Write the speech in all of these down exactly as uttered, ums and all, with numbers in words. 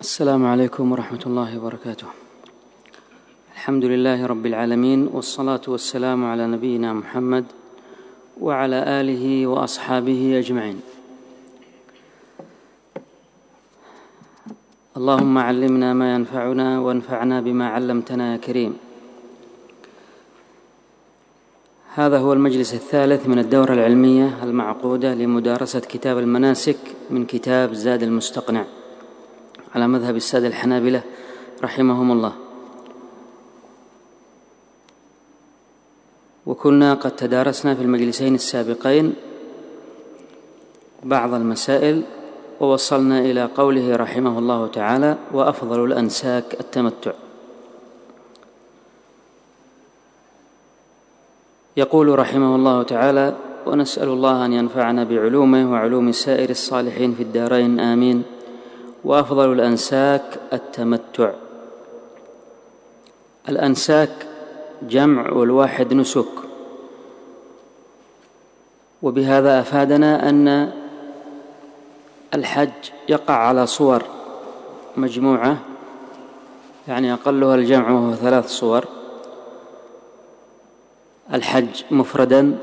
السلام عليكم ورحمة الله وبركاته. الحمد لله رب العالمين، والصلاة والسلام على نبينا محمد وعلى آله وأصحابه أجمعين. اللهم علمنا ما ينفعنا وانفعنا بما علمتنا يا كريم. هذا هو المجلس الثالث من الدورة العلمية المعقودة لمدارسة كتاب المناسك من كتاب زاد المستقنع على مذهب السادة الحنابلة رحمهم الله. وكنا قد تدارسنا في المجلسين السابقين بعض المسائل، ووصلنا إلى قوله رحمه الله تعالى: وأفضل الأنساك التمتع. يقول رحمه الله تعالى: ونسأل الله أن ينفعنا بعلومه وعلوم سائر الصالحين في الدارين آمين. وأفضل الأنساك التمتع. الأنساك جمع والواحد نسك، وبهذا أفادنا أن الحج يقع على صور مجموعة، يعني أقلها الجمع وهو ثلاث صور: الحج مفردا،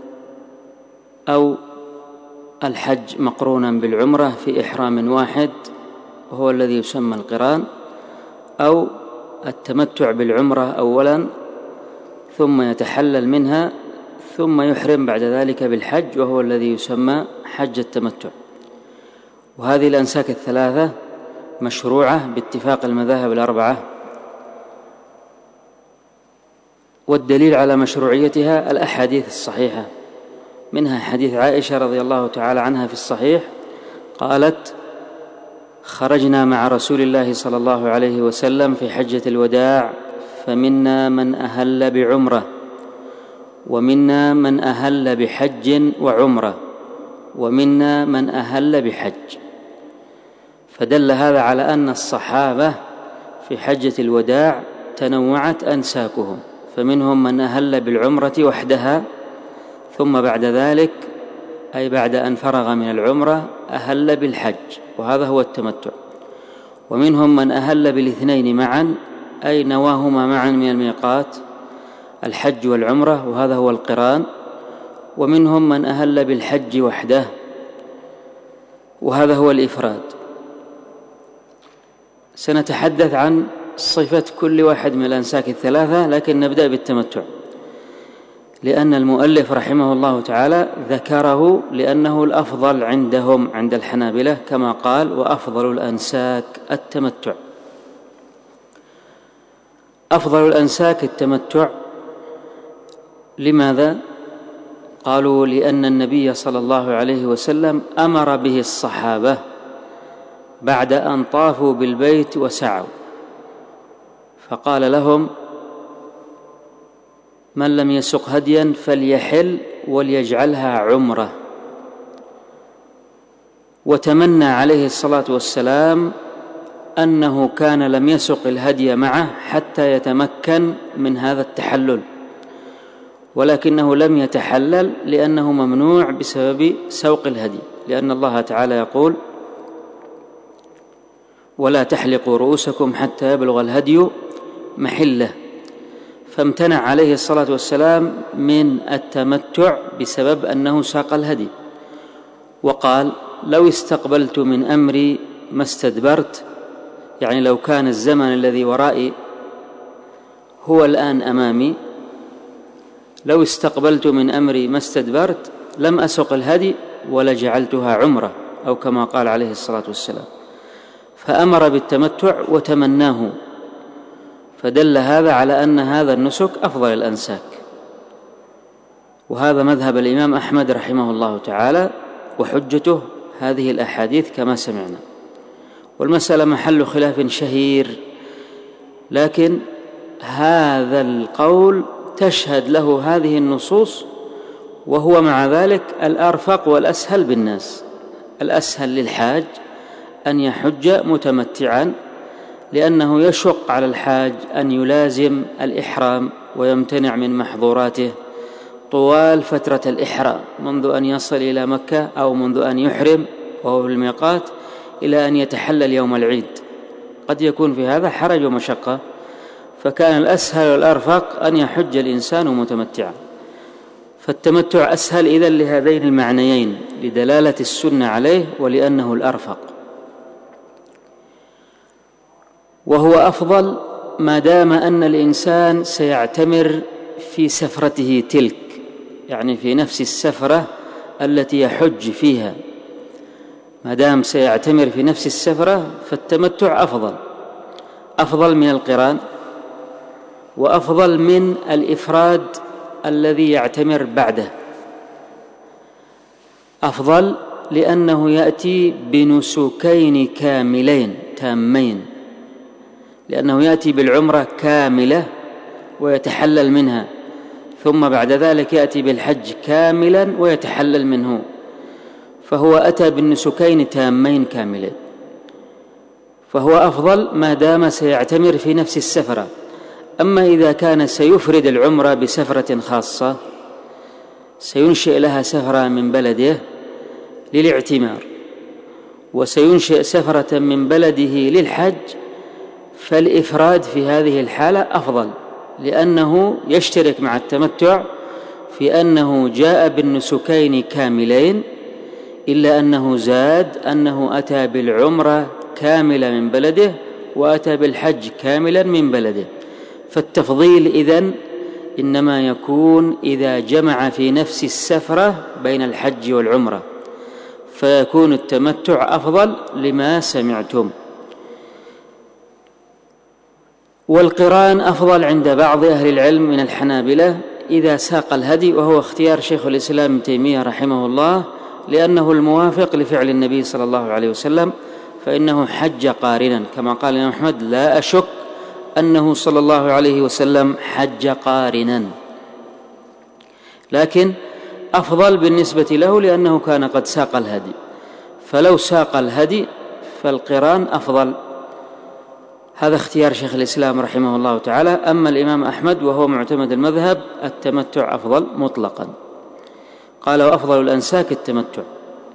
أو الحج مقرونا بالعمرة في إحرام واحد وهو الذي يسمى القران، أو التمتع بالعمرة أولا ثم يتحلل منها ثم يحرم بعد ذلك بالحج وهو الذي يسمى حج التمتع. وهذه الأنساك الثلاثة مشروعة باتفاق المذاهب الأربعة، والدليل على مشروعيتها الأحاديث الصحيحة، منها حديث عائشة رضي الله تعالى عنها في الصحيح قالت: خرجنا مع رسول الله صلى الله عليه وسلم في حجة الوداع، فمنا من أهل بعمرة، ومنا من أهل بحج وعمرة، ومنا من أهل بحج. فدل هذا على أن الصحابة في حجة الوداع تنوعت أنساكهم، فمنهم من أهل بالعمرة وحدها، ثم بعد ذلك أي بعد أن فرغ من العمرة أهل بالحج، وهذا هو التمتع. ومنهم من أهل بالاثنين معا، أي نواهما معا من الميقات، الحج والعمرة، وهذا هو القران. ومنهم من أهل بالحج وحده، وهذا هو الإفراد. سنتحدث عن صفة كل واحد من الأنساك الثلاثة، لكن نبدأ بالتمتع، لأن المؤلف رحمه الله تعالى ذكره لأنه الأفضل عندهم عند الحنابلة، كما قال: وأفضل الأنساك التمتع. أفضل الأنساك التمتع. لماذا؟ قالوا: لأن النبي صلى الله عليه وسلم أمر به الصحابة بعد أن طافوا بالبيت وسعوا، فقال لهم: من لم يسق هديا فليحل وليجعلها عمرة. وتمنى عليه الصلاة والسلام أنه كان لم يسق الهدي معه حتى يتمكن من هذا التحلل، ولكنه لم يتحلل لأنه ممنوع بسبب سوق الهدي، لأن الله تعالى يقول: ولا تحلقوا رؤوسكم حتى يبلغ الهدي محله. فامتنع عليه الصلاة والسلام من التمتع بسبب أنه ساق الهدي، وقال: لو استقبلت من أمري ما استدبرت، يعني لو كان الزمن الذي ورائي هو الآن أمامي، لو استقبلت من أمري ما استدبرت لم أسق الهدي ولجعلتها عمرة، أو كما قال عليه الصلاة والسلام. فأمر بالتمتع وتمناه، فدل هذا على أن هذا النسك أفضل الأنساك. وهذا مذهب الإمام أحمد رحمه الله تعالى، وحجته هذه الأحاديث كما سمعنا. والمسألة محل خلاف شهير، لكن هذا القول تشهد له هذه النصوص، وهو مع ذلك الأرفق والأسهل بالناس. الأسهل للحاج أن يحج متمتعا، لأنه يشق على الحاج أن يلازم الإحرام ويمتنع من محظوراته طوال فترة الإحرام، منذ أن يصل إلى مكة أو منذ أن يحرم وهو في الميقات إلى أن يتحلل يوم العيد. قد يكون في هذا حرج ومشقة، فكان الأسهل والأرفق أن يحج الإنسان متمتعا. فالتمتع أسهل إذن لهذين المعنيين، لدلالة السنة عليه ولأنه الأرفق، وهو أفضل ما دام أن الإنسان سيعتمر في سفرته تلك، يعني في نفس السفرة التي يحج فيها، ما دام سيعتمر في نفس السفرة فالتمتع أفضل، أفضل من القران، وأفضل من الإفراد الذي يعتمر بعده. أفضل لأنه يأتي بنسكين كاملين تامين، لأنه يأتي بالعمرة كاملة ويتحلل منها، ثم بعد ذلك يأتي بالحج كاملا ويتحلل منه، فهو أتى بالنسكين تامين كاملين، فهو أفضل ما دام سيعتمر في نفس السفرة. أما إذا كان سيفرد العمرة بسفرة خاصة، سينشئ لها سفرة من بلده للاعتمار، وسينشئ سفرة من بلده للحج، فالإفراد في هذه الحالة أفضل، لأنه يشترك مع التمتع في أنه جاء بالنسكين كاملين، إلا أنه زاد أنه أتى بالعمرة كاملة من بلده وأتى بالحج كاملا من بلده. فالتفضيل إذن إنما يكون إذا جمع في نفس السفرة بين الحج والعمرة، فيكون التمتع أفضل لما سمعتم. والقران أفضل عند بعض أهل العلم من الحنابلة إذا ساق الهدي، وهو اختيار شيخ الإسلام ابن تيمية رحمه الله، لأنه الموافق لفعل النبي صلى الله عليه وسلم، فإنه حج قارنا، كما قال الإمام أحمد: لا أشك أنه صلى الله عليه وسلم حج قارنا، لكن أفضل بالنسبة له لأنه كان قد ساق الهدي، فلو ساق الهدي فالقران أفضل. هذا اختيار شيخ الإسلام رحمه الله تعالى. أما الإمام أحمد وهو معتمد المذهب التمتع أفضل مطلقا، قال: وأفضل الأنساك التمتع.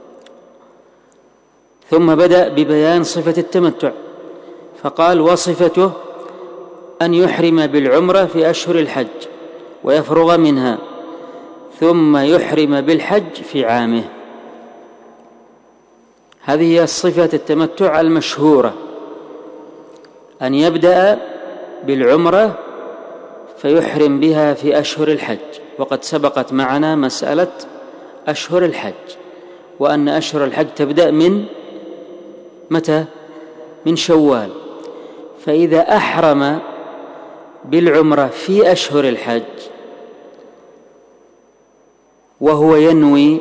ثم بدأ ببيان صفة التمتع فقال: وصفته أن يحرم بالعمرة في أشهر الحج ويفرغ منها، ثم يحرم بالحج في عامه. هذه هي صفة التمتع المشهورة، أن يبدأ بالعمرة فيحرم بها في أشهر الحج، وقد سبقت معنا مسألة أشهر الحج، وأن أشهر الحج تبدأ من متى؟ من شوال. فإذا أحرم بالعمرة في أشهر الحج وهو ينوي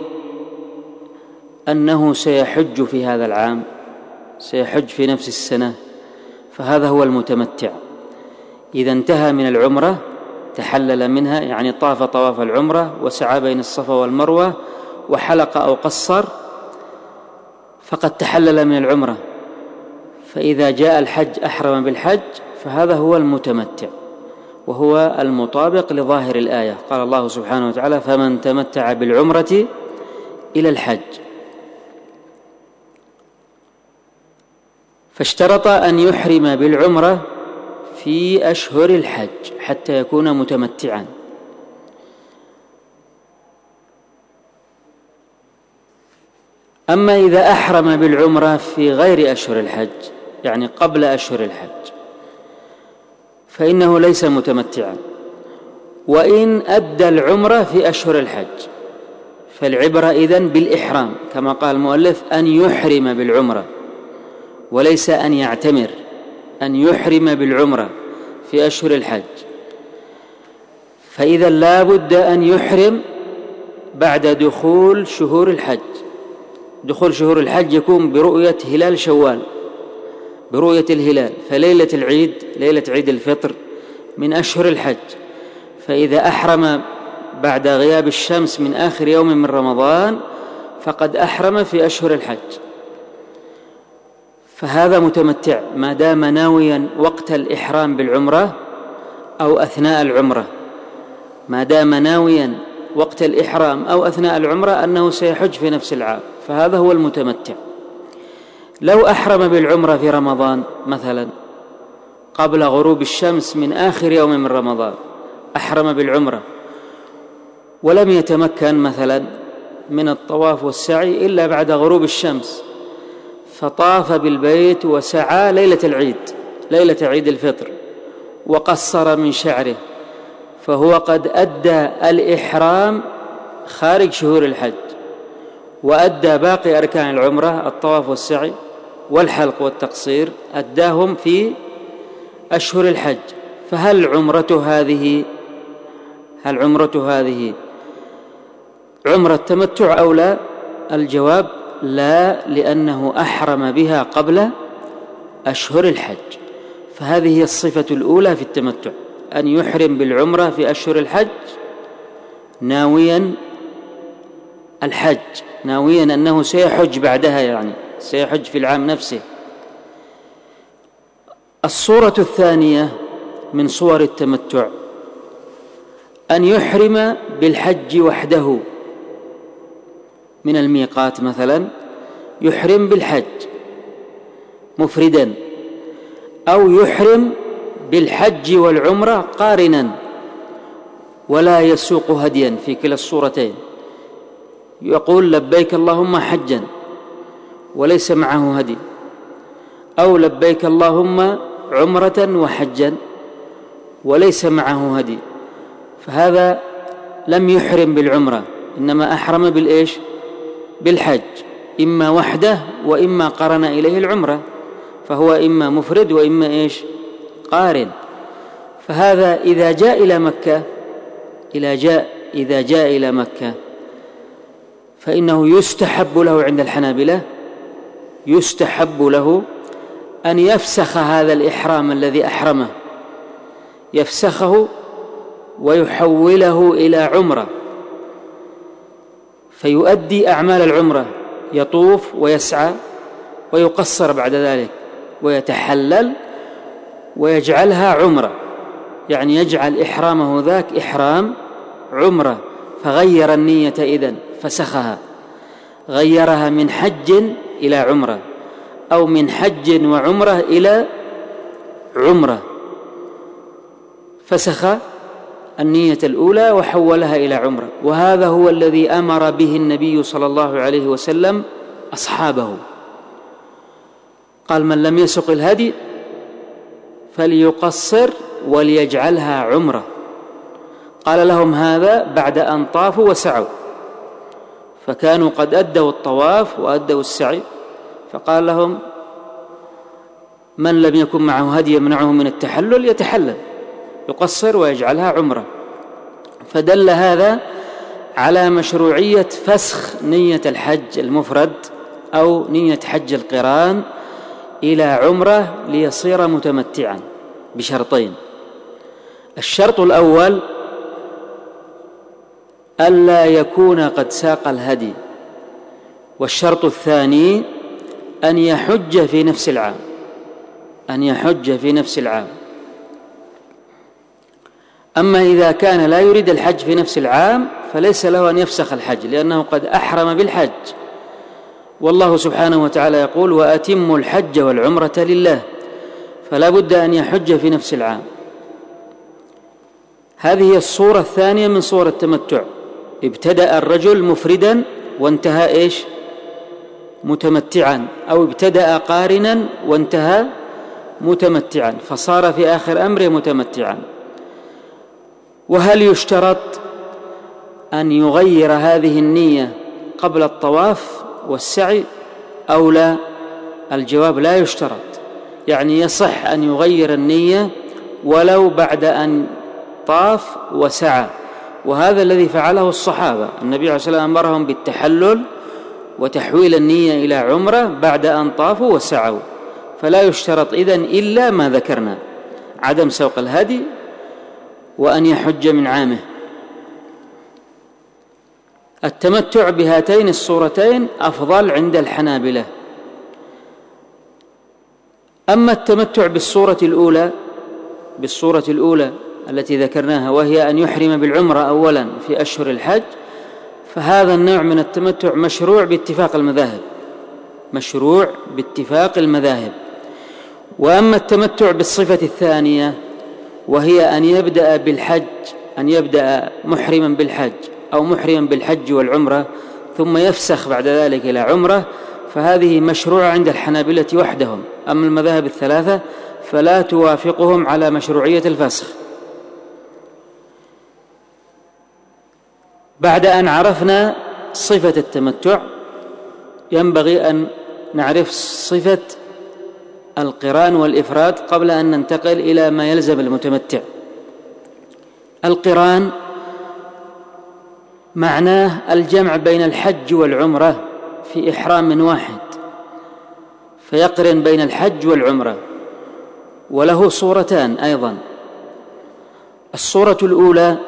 أنه سيحج في هذا العام، سيحج في نفس السنة، فهذا هو المتمتع. إذا انتهى من العمرة تحلل منها، يعني طاف طواف العمرة وسعى بين الصفا والمروة وحلق أو قصر، فقد تحلل من العمرة. فإذا جاء الحج أحرم بالحج، فهذا هو المتمتع، وهو المطابق لظاهر الآية. قال الله سبحانه وتعالى: فمن تمتع بالعمرة إلى الحج. فاشترط أن يحرم بالعمرة في أشهر الحج حتى يكون متمتعا. أما إذا أحرم بالعمرة في غير أشهر الحج، يعني قبل أشهر الحج، فإنه ليس متمتعا، وإن أدى العمرة في أشهر الحج. فالعبرة إذن بالإحرام، كما قال المؤلف: أن يحرم بالعمرة، وليس أن يعتمر، أن يحرم بالعمرة في أشهر الحج. فإذا لا بد أن يحرم بعد دخول شهور الحج. دخول شهور الحج يكون برؤية هلال شوال، برؤية الهلال، فليلة العيد، ليلة عيد الفطر، من أشهر الحج. فإذا أحرم بعد غياب الشمس من آخر يوم من رمضان فقد أحرم في أشهر الحج، فهذا متمتع ما دام ناويا وقت الإحرام بالعمرة أو أثناء العمرة، ما دام ناويا وقت الإحرام أو أثناء العمرة أنه سيحج في نفس العام، فهذا هو المتمتع. لو أحرم بالعمرة في رمضان مثلا قبل غروب الشمس من آخر يوم من رمضان، أحرم بالعمرة ولم يتمكن مثلا من الطواف والسعي إلا بعد غروب الشمس، فطاف بالبيت وسعى ليلة العيد، ليلة عيد الفطر، وقصر من شعره، فهو قد أدى الإحرام خارج شهور الحج، وأدى باقي أركان العمرة الطواف والسعي والحلق والتقصير أداهم في أشهر الحج. فهل عمرة هذه هل عمرة هذه عمرة تمتع أو لا؟ الجواب لا، لأنه أحرم بها قبل أشهر الحج. فهذه هي الصفة الأولى في التمتع، أن يحرم بالعمرة في أشهر الحج ناويا الحج، ناويا أنه سيحج بعدها، يعني سيحج في العام نفسه. الصورة الثانية من صور التمتع أن يحرم بالحج وحده من الميقات، مثلا يحرم بالحج مفردا، أو يحرم بالحج والعمرة قارنا ولا يسوق هديا، في كلا الصورتين يقول لبيك اللهم حجا وليس معه هدي، أو لبيك اللهم عمرة وحجا وليس معه هدي، فهذا لم يحرم بالعمرة، إنما أحرم بالإيش؟ بالحج، إما وحده وإما قرن إليه العمرة، فهو إما مفرد وإما إيش؟ قارن. فهذا إذا جاء إلى مكة إذا جاء إذا جاء إلى مكة فإنه يستحب له عند الحنابلة يستحب له أن يفسخ هذا الإحرام الذي أحرمه، يفسخه ويحوله إلى عمرة، فيؤدي أعمال العمرة، يطوف ويسعى ويقصر بعد ذلك ويتحلل ويجعلها عمرة، يعني يجعل إحرامه ذاك إحرام عمرة، فغير النية إذن، فسخها، غيرها من حج إلى عمرة، أو من حج وعمرة إلى عمرة، فسخ النية الأولى وحولها إلى عمرة. وهذا هو الذي أمر به النبي صلى الله عليه وسلم أصحابه، قال من لم يسق الهدي فليقصر وليجعلها عمرة، قال لهم هذا بعد أن طافوا وسعوا، فكانوا قد أدوا الطواف وأدوا السعي، فقال لهم من لم يكن معه هدي يمنعه من التحلل يتحلل، يقصر ويجعلها عمرة. فدل هذا على مشروعية فسخ نية الحج المفرد أو نية حج القران إلى عمرة ليصير متمتعا بشرطين: الشرط الأول ألا يكون قد ساق الهدي، والشرط الثاني أن يحج في نفس العام أن يحج في نفس العام. أما إذا كان لا يريد الحج في نفس العام فليس له أن يفسخ الحج، لأنه قد أحرم بالحج، والله سبحانه وتعالى يقول وأتموا الحج والعمرة لله، فلا بد أن يحج في نفس العام. هذه هي الصورة الثانية من صور التمتع، ابتدأ الرجل مفردا وانتهى إيش؟ متمتعا، أو ابتدأ قارنا وانتهى متمتعا، فصار في آخر أمره متمتعا. وهل يشترط أن يغير هذه النية قبل الطواف والسعي أو لا؟ الجواب لا يشترط، يعني يصح أن يغير النية ولو بعد أن طاف وسعى، وهذا الذي فعله الصحابة. النبي عليه الصلاة والسلام أمرهم بالتحلل وتحويل النية إلى عمرة بعد أن طافوا وسعوا، فلا يشترط إذن إلا ما ذكرنا: عدم سوق الهدي وأن يحج من عامه. التمتع بهاتين الصورتين أفضل عند الحنابلة. أما التمتع بالصورة الأولى بالصورة الأولى التي ذكرناها، وهي أن يحرم بالعمرة أولا في أشهر الحج، فهذا النوع من التمتع مشروع باتفاق المذاهب، مشروع باتفاق المذاهب. وأما التمتع بالصفة الثانية وهي أن يبدأ بالحج أن يبدأ محرما بالحج أو محرما بالحج والعمرة ثم يفسخ بعد ذلك إلى عمرة، فهذه مشروعة عند الحنابلة وحدهم. أما المذاهب الثلاثة فلا توافقهم على مشروعية الفسخ. بعد أن عرفنا صفة التمتع ينبغي أن نعرف صفة القران والإفراد قبل أن ننتقل إلى ما يلزم المتمتع. القران معناه الجمع بين الحج والعمرة في إحرام واحد، فيقرن بين الحج والعمرة، وله صورتان أيضا. الصورة الأولى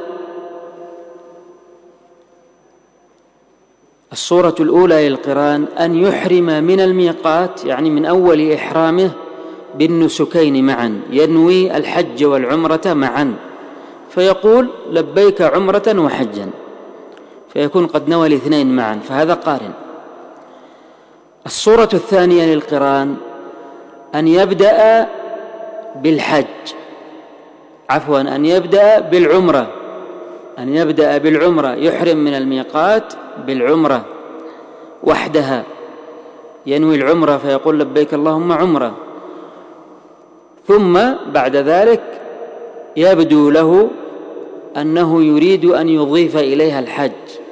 الصورة الأولى للقران أن يحرم من الميقات، يعني من أول إحرامه، بالنسكين معا، ينوي الحج والعمرة معا، فيقول لبيك عمرة وحجا، فيكون قد نوى الاثنين معا، فهذا قارن. الصورة الثانية للقران أن يبدأ بالحج عفوا أن يبدأ بالعمرة أن يبدأ بالعمرة يحرم من الميقات بالعمرة وحدها، ينوي العمرة فيقول لبيك اللهم عمرة، ثم بعد ذلك يبدو له أنه يريد أن يضيف إليها الحج،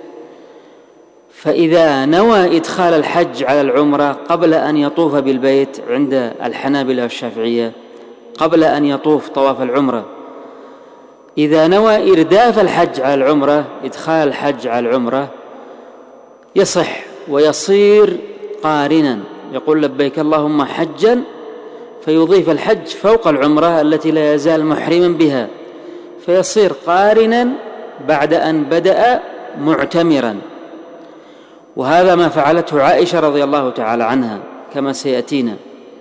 فإذا نوى إدخال الحج على العمرة قبل أن يطوف بالبيت عند الحنابلة والشافعية، قبل أن يطوف طواف العمرة، إذا نوى إرداف الحج على العمرة، إدخال الحج على العمرة، يصح ويصير قارنا، يقول لبيك اللهم حجا، فيضيف الحج فوق العمرة التي لا يزال محرما بها، فيصير قارنا بعد أن بدأ معتمرا. وهذا ما فعلته عائشة رضي الله تعالى عنها كما سيأتينا.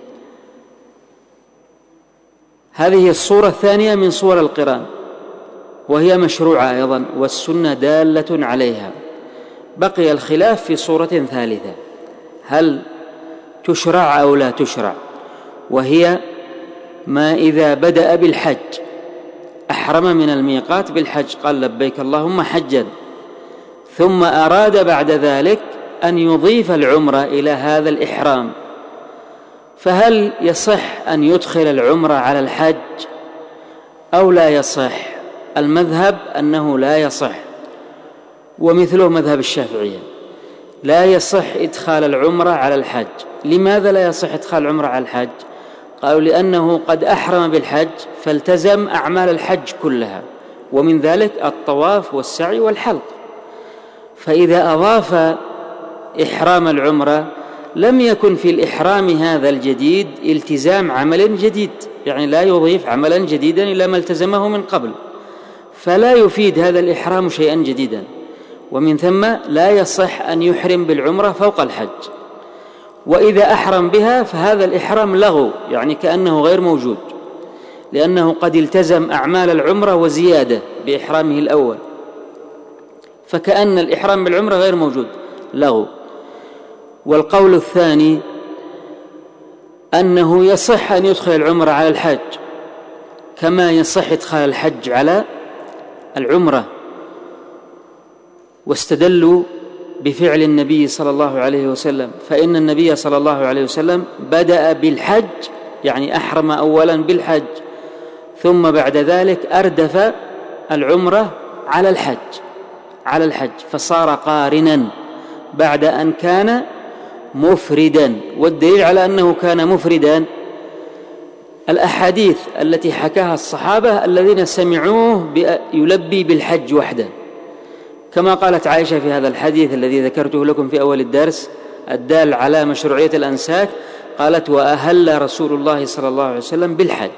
هذه الصورة الثانية من صور القران، وهي مشروعة أيضا، والسنة دالة عليها. بقي الخلاف في صورة ثالثة، هل تشرع أو لا تشرع، وهي ما إذا بدأ بالحج، أحرم من الميقات بالحج، قال لبيك اللهم حجا، ثم أراد بعد ذلك أن يضيف العمرة إلى هذا الإحرام، فهل يصح أن يدخل العمرة على الحج أو لا يصح؟ المذهب أنه لا يصح، ومثله مذهب الشافعية، لا يصح إدخال العمرة على الحج. لماذا لا يصح إدخال العمرة على الحج؟ قالوا لأنه قد أحرم بالحج فالتزم أعمال الحج كلها، ومن ذلك الطواف والسعي والحلق، فإذا أضاف إحرام العمرة لم يكن في الإحرام هذا الجديد التزام عمل جديد، يعني لا يضيف عملا جديدا إلى ما التزمه من قبل، فلا يفيد هذا الإحرام شيئا جديدا، ومن ثم لا يصح أن يحرم بالعمرة فوق الحج. وإذا أحرم بها فهذا الإحرام لغو، يعني كأنه غير موجود، لأنه قد التزم أعمال العمرة وزيادة بإحرامه الأول، فكأن الإحرام بالعمرة غير موجود، لغو. والقول الثاني أنه يصح أن يدخل العمرة على الحج كما يصح إدخال الحج على العمرة، واستدلوا بفعل النبي صلى الله عليه وسلم، فإن النبي صلى الله عليه وسلم بدأ بالحج، يعني أحرم أولا بالحج، ثم بعد ذلك أردف العمرة على الحج على الحج فصار قارنا بعد أن كان مفردا. والدليل على أنه كان مفردا الأحاديث التي حكاها الصحابة الذين سمعوه يلبي بالحج وحده، كما قالت عائشة في هذا الحديث الذي ذكرته لكم في أول الدرس الدال على مشروعية الأنساك، قالت وأهل رسول الله صلى الله عليه وسلم بالحج.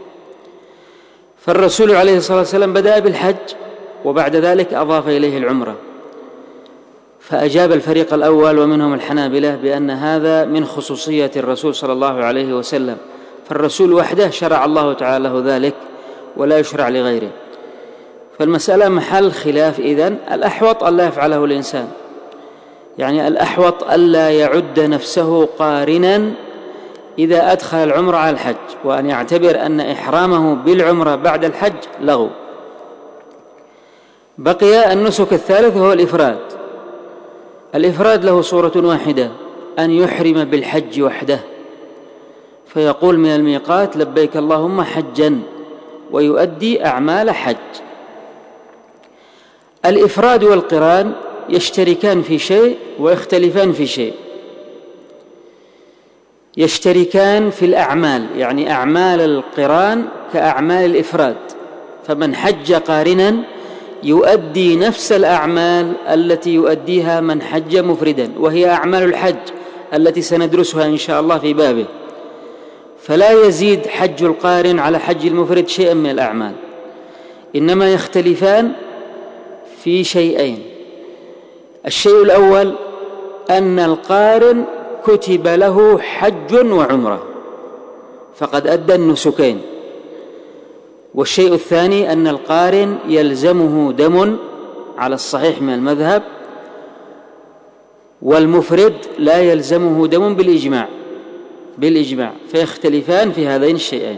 فالرسول عليه الصلاة والسلام بدأ بالحج وبعد ذلك أضاف إليه العمرة، فأجاب الفريق الأول ومنهم الحنابلة بأن هذا من خصوصية الرسول صلى الله عليه وسلم، فالرسول وحده شرع الله تعالى له ذلك ولا يشرع لغيره. فالمسألة محل خلاف إذن، الأحوط أن لا يفعله الإنسان، يعني الأحوط ألا يعد نفسه قارنا إذا أدخل العمرة على الحج، وأن يعتبر أن إحرامه بالعمرة بعد الحج لغو. بقي النسك الثالث وهو الإفراد. الإفراد له صورة واحدة، أن يحرم بالحج وحده، فيقول من الميقات لبيك اللهم حجا، ويؤدي أعمال حج. الإفراد والقران يشتركان في شيء ويختلفان في شيء. يشتركان في الأعمال، يعني أعمال القران كأعمال الإفراد، فمن حج قارنا يؤدي نفس الأعمال التي يؤديها من حج مفردا، وهي أعمال الحج التي سندرسها إن شاء الله في بابه، فلا يزيد حج القارن على حج المفرد شيئا من الأعمال، إنما يختلفان في شيئين. الشيء الأول أن القارن كتب له حج وعمرة فقد أدى النسكين، والشيء الثاني أن القارن يلزمه دم على الصحيح من المذهب، والمفرد لا يلزمه دم بالإجماع بالإجماع فيختلفان في هذين الشيئين.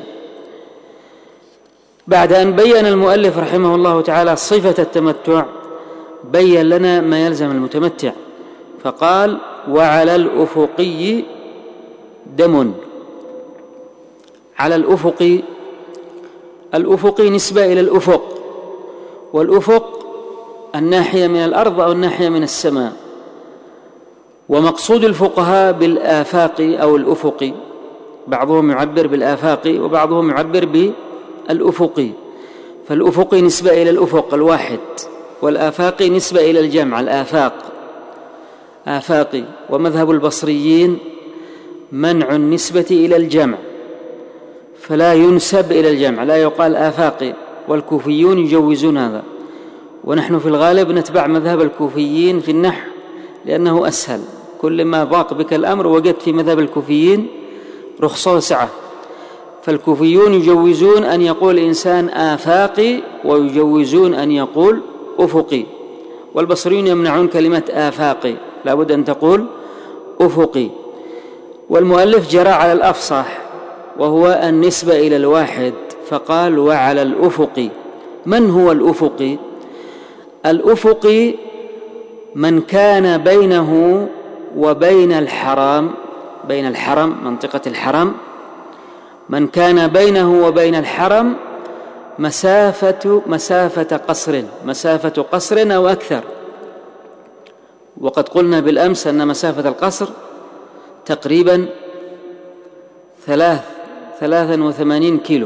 بعد أن بيّن المؤلف رحمه الله تعالى صفة التمتع، بيّن لنا ما يلزم المتمتع، فقال: وعلى الأفقي دم. على الأفق، الأفق نسبة إلى الأفق، والأفق الناحية من الأرض أو الناحية من السماء، ومقصود الفقهاء بالآفاق أو الأفق، بعضهم يعبر بالآفاق وبعضهم يعبر بالأفق، فالأفق نسبة إلى الأفق الواحد، والآفاق نسبة إلى الجمع الآفاق آفاقي. ومذهب البصريين منع النسبة إلى الجمع، فلا ينسب إلى الجمع، لا يقال آفاقي، والكوفيون يجوزون هذا، ونحن في الغالب نتبع مذهب الكوفيين في النحو لأنه أسهل. كل ما ضاق بك الأمر وجدت في مذهب الكوفيين رخصة وسعة، فالكوفيون يجوزون أن يقول الإنسان آفاقي، ويجوزون أن يقول أفقي، والبصريون يمنعون كلمة آفاقي، لا بد أن تقول أفقي. والمؤلف جرى على الأفصح وهو النسبة إلى الواحد، فقال: وعلى الأفق. من هو الأفق؟ الأفق من كان بينه وبين الحرام، بين الحرم منطقة الحرم، من كان بينه وبين الحرم مسافة مسافة قصر مسافة قصر أو أكثر. وقد قلنا بالأمس أن مسافة القصر تقريبا ثلاث ثلاثا وثمانين كيلو،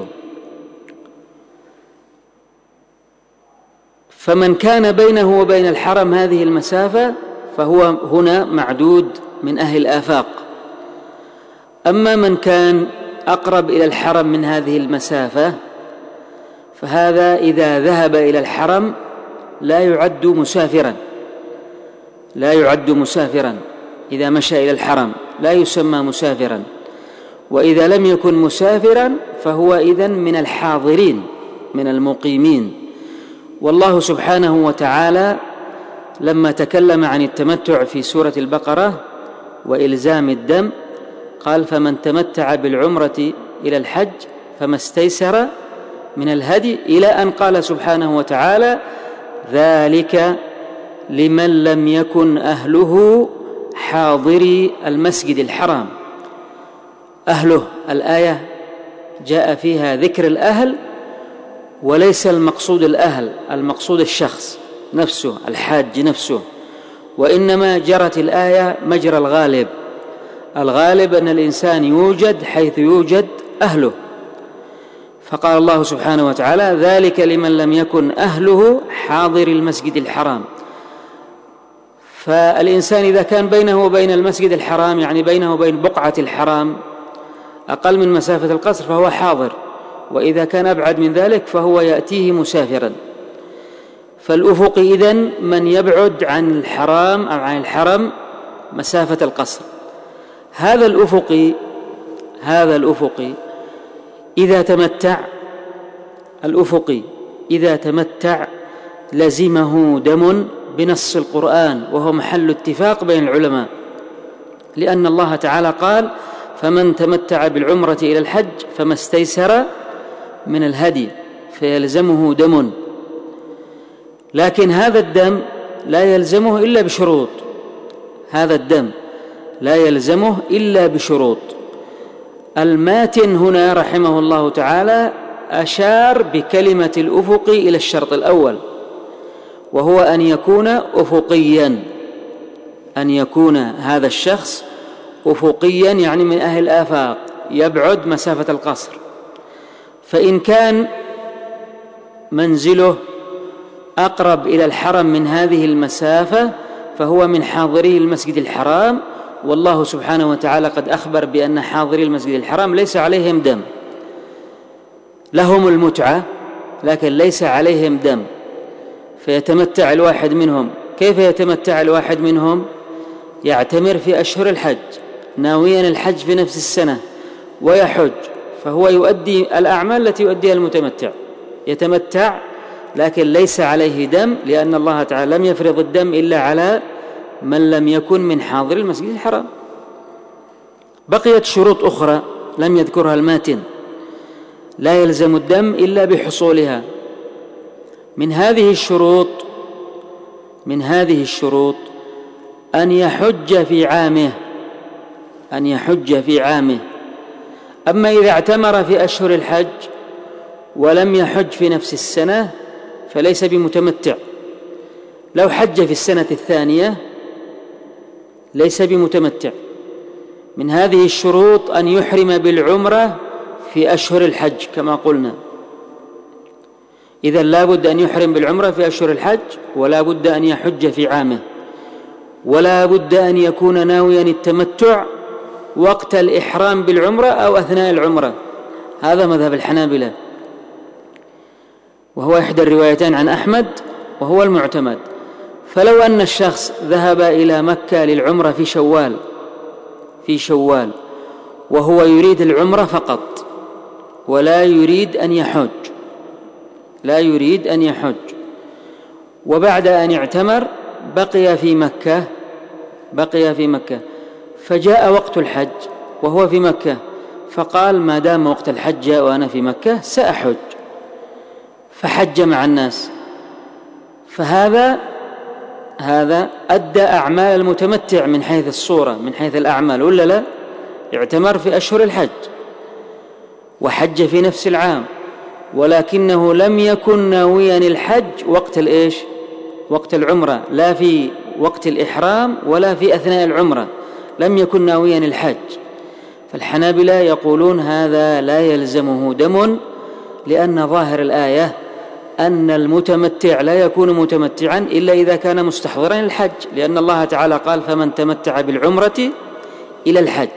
فمن كان بينه وبين الحرم هذه المسافة فهو هنا معدود من أهل الآفاق. أما من كان أقرب إلى الحرم من هذه المسافة فهذا إذا ذهب إلى الحرم لا يعد مسافرا لا يعد مسافرا إذا مشى إلى الحرم لا يسمى مسافرا، وإذا لم يكن مسافرا فهو إذن من الحاضرين من المقيمين. والله سبحانه وتعالى لما تكلم عن التمتع في سورة البقرة وإلزام الدم قال: فمن تمتع بالعمرة إلى الحج فما استيسر من الهدي، إلى أن قال سبحانه وتعالى: ذلك لمن لم يكن أهله حاضري المسجد الحرام. أهله، الآية جاء فيها ذكر الأهل، وليس المقصود الأهل، المقصود الشخص نفسه، الحاج نفسه، وإنما جرت الآية مجرى الغالب. الغالب أن الإنسان يوجد حيث يوجد أهله، فقال الله سبحانه وتعالى: ذلك لمن لم يكن أهله حاضر المسجد الحرام. فالإنسان إذا كان بينه وبين المسجد الحرام، يعني بينه وبين بقعة الحرام أقل من مسافة القصر، فهو حاضر، وإذا كان أبعد من ذلك فهو يأتيه مسافرا. فالأفق إذن من يبعد عن الحرام أو عن الحرم مسافة القصر. هذا الأفق هذا الأفق إذا تمتع الأفق إذا تمتع لزمه دم بنص القرآن، وهو محل اتفاق بين العلماء، لأن الله تعالى قال: فمن تمتع بالعمرة إلى الحج فما استيسر من الهدي، فيلزمه دم. لكن هذا الدم لا يلزمه إلا بشروط، هذا الدم لا يلزمه إلا بشروط. الماتن هنا رحمه الله تعالى أشار بكلمة الأفق إلى الشرط الأول، وهو أن يكون أفقيا، أن يكون هذا الشخص أفقيا يعني من أهل الآفاق، يبعد مسافة القصر. فإن كان منزله أقرب إلى الحرم من هذه المسافة فهو من حاضري المسجد الحرام، والله سبحانه وتعالى قد أخبر بأن حاضري المسجد الحرام ليس عليهم دم، لهم المتعة لكن ليس عليهم دم، فيتمتع الواحد منهم. كيف يتمتع الواحد منهم؟ يعتمر في أشهر الحج ناويا الحج في نفس السنة ويحج، فهو يؤدي الأعمال التي يؤديها المتمتع، يتمتع لكن ليس عليه دم، لأن الله تعالى لم يفرض الدم إلا على من لم يكن من حاضر المسجد الحرام. بقيت شروط أخرى لم يذكرها الماتن لا يلزم الدم إلا بحصولها. من هذه الشروط من هذه الشروط أن يحج في عامه، أن يحج في عامه. أما إذا اعتمر في أشهر الحج ولم يحج في نفس السنة فليس بمتمتع. لو حج في السنة الثانية ليس بمتمتع. من هذه الشروط أن يحرم بالعمرة في أشهر الحج كما قلنا، إذن لا بد أن يحرم بالعمرة في أشهر الحج، ولا بد أن يحج في عامه، ولا بد أن يكون ناويا التمتع وقت الإحرام بالعمرة أو أثناء العمرة. هذا مذهب الحنابلة، وهو إحدى الروايتين عن أحمد وهو المعتمد. فلو أن الشخص ذهب إلى مكة للعمرة في شوال في شوال وهو يريد العمرة فقط ولا يريد أن يحج لا يريد أن يحج وبعد أن اعتمر بقي في مكة بقي في مكة فجاء وقت الحج وهو في مكة، فقال: ما دام وقت الحج جاء وأنا في مكة سأحج، فحج مع الناس. فهذا هذا أدى أعمال المتمتع من حيث الصورة، من حيث الأعمال، ولا لا؟ اعتمر في أشهر الحج وحج في نفس العام، ولكنه لم يكن ناويا الحج وقت الإيش؟ وقت العمرة، لا في وقت الإحرام ولا في أثناء العمرة، لم يكن ناويا الحج. فالحنابلة يقولون هذا لا يلزمه دم، لأن ظاهر الآية أن المتمتع لا يكون متمتعا إلا إذا كان مستحضرا الحج، لأن الله تعالى قال: فمن تمتع بالعمرة إلى الحج.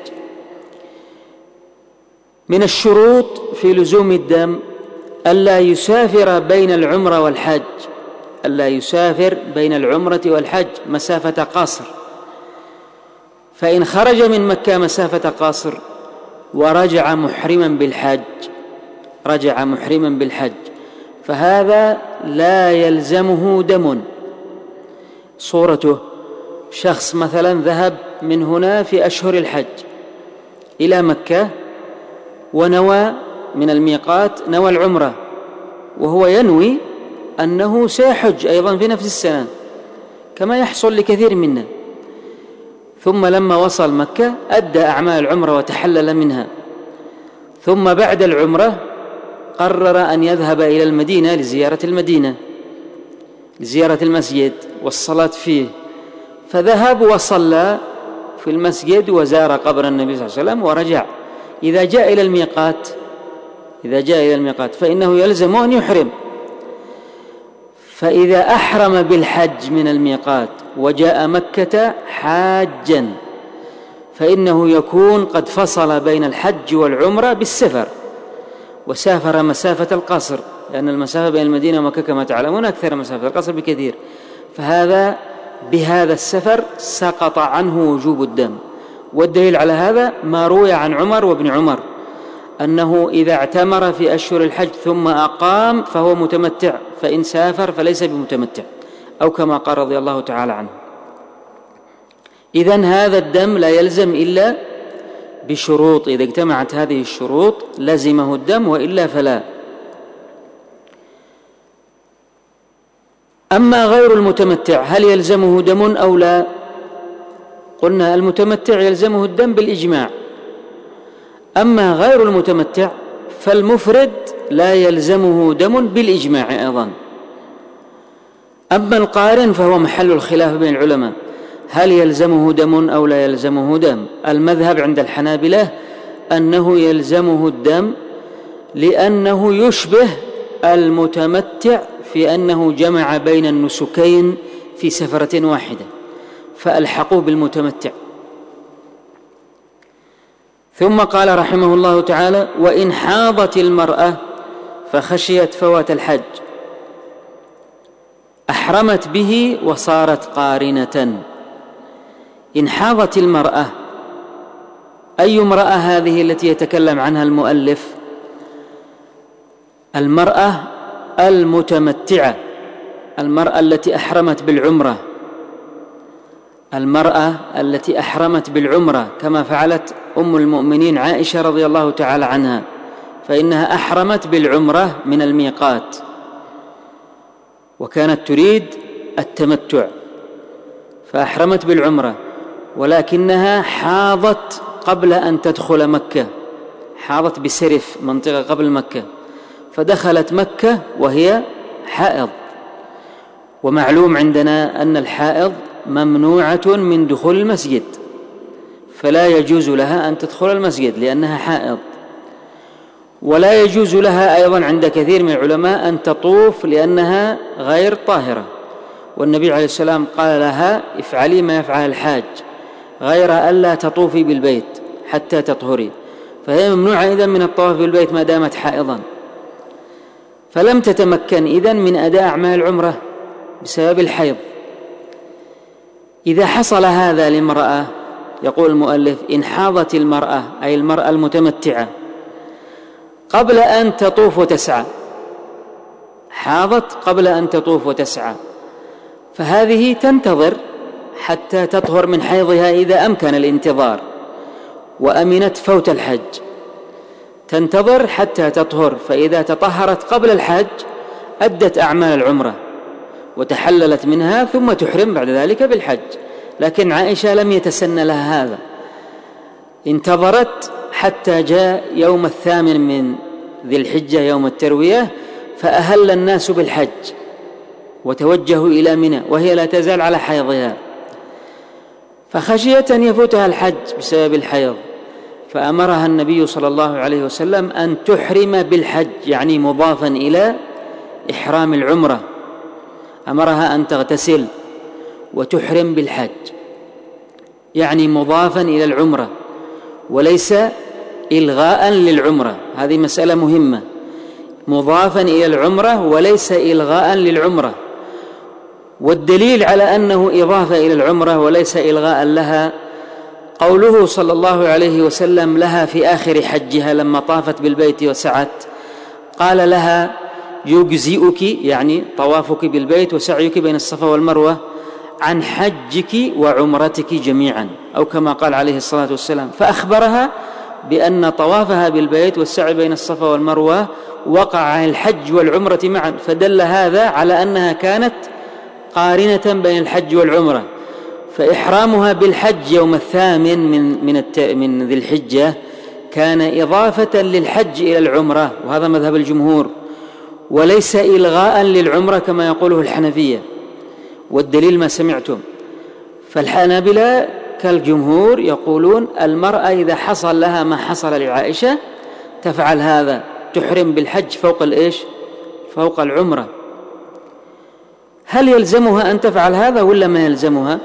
من الشروط في لزوم الدم ألا يسافر بين العمرة والحج ألا يسافر بين العمرة والحج مسافة قصر. فإن خرج من مكة مسافة قصر ورجع محرما بالحج رجع محرما بالحج فهذا لا يلزمه دم. صورته: شخص مثلا ذهب من هنا في أشهر الحج إلى مكة ونوى من الميقات نوى العمرة، وهو ينوي أنه سيحج أيضا في نفس السنة كما يحصل لكثير منا، ثم لما وصل مكة أدى أعمال العمرة وتحلل منها، ثم بعد العمرة قرر أن يذهب إلى المدينة لزيارة المدينة لزيارة المسجد والصلاة فيه، فذهب وصلى في المسجد وزار قبر النبي صلى الله عليه وسلم ورجع. إذا جاء إلى الميقات إذا جاء إلى الميقات فإنه يلزم أن يحرم. فإذا أحرم بالحج من الميقات وجاء مكة حاجا فإنه يكون قد فصل بين الحج والعمرة بالسفر، وسافر مسافة القصر، لأن المسافة بين المدينة ومكة كما تعلمون أكثر مسافة القصر بكثير، فهذا بهذا السفر سقط عنه وجوب الدم. والدليل على هذا ما روي عن عمر وابن عمر أنه إذا اعتمر في أشهر الحج ثم أقام فهو متمتع، فإن سافر فليس بمتمتع، أو كما قال رضي الله تعالى عنه. إذن هذا الدم لا يلزم إلا بشروط، إذا اجتمعت هذه الشروط لزمه الدم، وإلا فلا. أما غير المتمتع هل يلزمه دم أو لا؟ قلنا المتمتع يلزمه الدم بالإجماع. أما غير المتمتع فالمفرد لا يلزمه دم بالإجماع أيضا. أما القارن فهو محل الخلاف بين العلماء، هل يلزمه دم أو لا يلزمه دم؟ المذهب عند الحنابلة أنه يلزمه الدم، لأنه يشبه المتمتع في أنه جمع بين النسكين في سفرة واحدة، فألحقوا بالمتمتع. ثم قال رحمه الله تعالى: وإن حاضت المرأة فخشيت فوات الحج أحرمت به وصارت قارنة. إن حاضت المرأة، أي امرأة هذه التي يتكلم عنها المؤلف؟ المرأة المتمتعة، المرأة التي أحرمت بالعمرة، المرأة التي أحرمت بالعمرة كما فعلت أم المؤمنين عائشة رضي الله تعالى عنها، فإنها أحرمت بالعمرة من الميقات وكانت تريد التمتع فأحرمت بالعمرة، ولكنها حاضت قبل أن تدخل مكة، حاضت بسرف منطقة قبل مكة، فدخلت مكة وهي حائض. ومعلوم عندنا أن الحائض ممنوعة من دخول المسجد، فلا يجوز لها أن تدخل المسجد لأنها حائض، ولا يجوز لها أيضا عند كثير من العلماء أن تطوف لأنها غير طاهرة. والنبي عليه السلام قال لها: افعلي ما يفعل الحاج غير ألا تطوفي بالبيت حتى تطهري، فهي ممنوعة إذن من الطواف بالبيت ما دامت حائضا، فلم تتمكن إذن من أداء أعمال العمرة بسبب الحيض. إذا حصل هذا لامرأة، يقول المؤلف: إن حاضت المرأة أي المرأة المتمتعة قبل أن تطوف وتسعى، حاضت قبل أن تطوف وتسعى، فهذه تنتظر حتى تطهر من حيضها إذا أمكن الانتظار وأمنت فوت الحج، تنتظر حتى تطهر، فإذا تطهرت قبل الحج أدت أعمال العمرة وتحللت منها ثم تحرم بعد ذلك بالحج. لكن عائشة لم يتسنى لها هذا، انتظرت حتى جاء يوم الثامن من ذي الحجة يوم التروية، فأهل الناس بالحج وتوجهوا إلى منى وهي لا تزال على حيضها، فخشيت أن يفوتها الحج بسبب الحيض، فأمرها النبي صلى الله عليه وسلم أن تحرم بالحج، يعني مضافا إلى إحرام العمرة، أمرها أن تغتسل وتحرم بالحج، يعني مضافا إلى العمرة وليس إلغاء للعمرة. هذه مسألة مهمة، مضافا إلى العمرة وليس إلغاء للعمرة. والدليل على أنه إضافة إلى العمرة وليس إلغاء لها قوله صلى الله عليه وسلم لها في آخر حجها لما طافت بالبيت وسعت، قال لها: يجزئك، يعني طوافك بالبيت وسعيك بين الصفا والمروة، عن حجك وعمرتك جميعا، أو كما قال عليه الصلاة والسلام، فأخبرها بأن طوافها بالبيت والسعي بين الصفا والمروة وقع عن الحج والعمرة معا، فدل هذا على أنها كانت قارنة بين الحج والعمرة، فإحرامها بالحج يوم الثامن من من من ذي الحجة كان إضافة للحج إلى العمرة، وهذا مذهب الجمهور، وليس إلغاء للعمرة كما يقوله الحنفية، والدليل ما سمعتم. فالحنابلة كالجمهور يقولون المرأة إذا حصل لها ما حصل لعائشة تفعل هذا، تحرم بالحج فوق الإيش؟ فوق العمرة. هل يلزمها أن تفعل هذا ولا ما يلزمها؟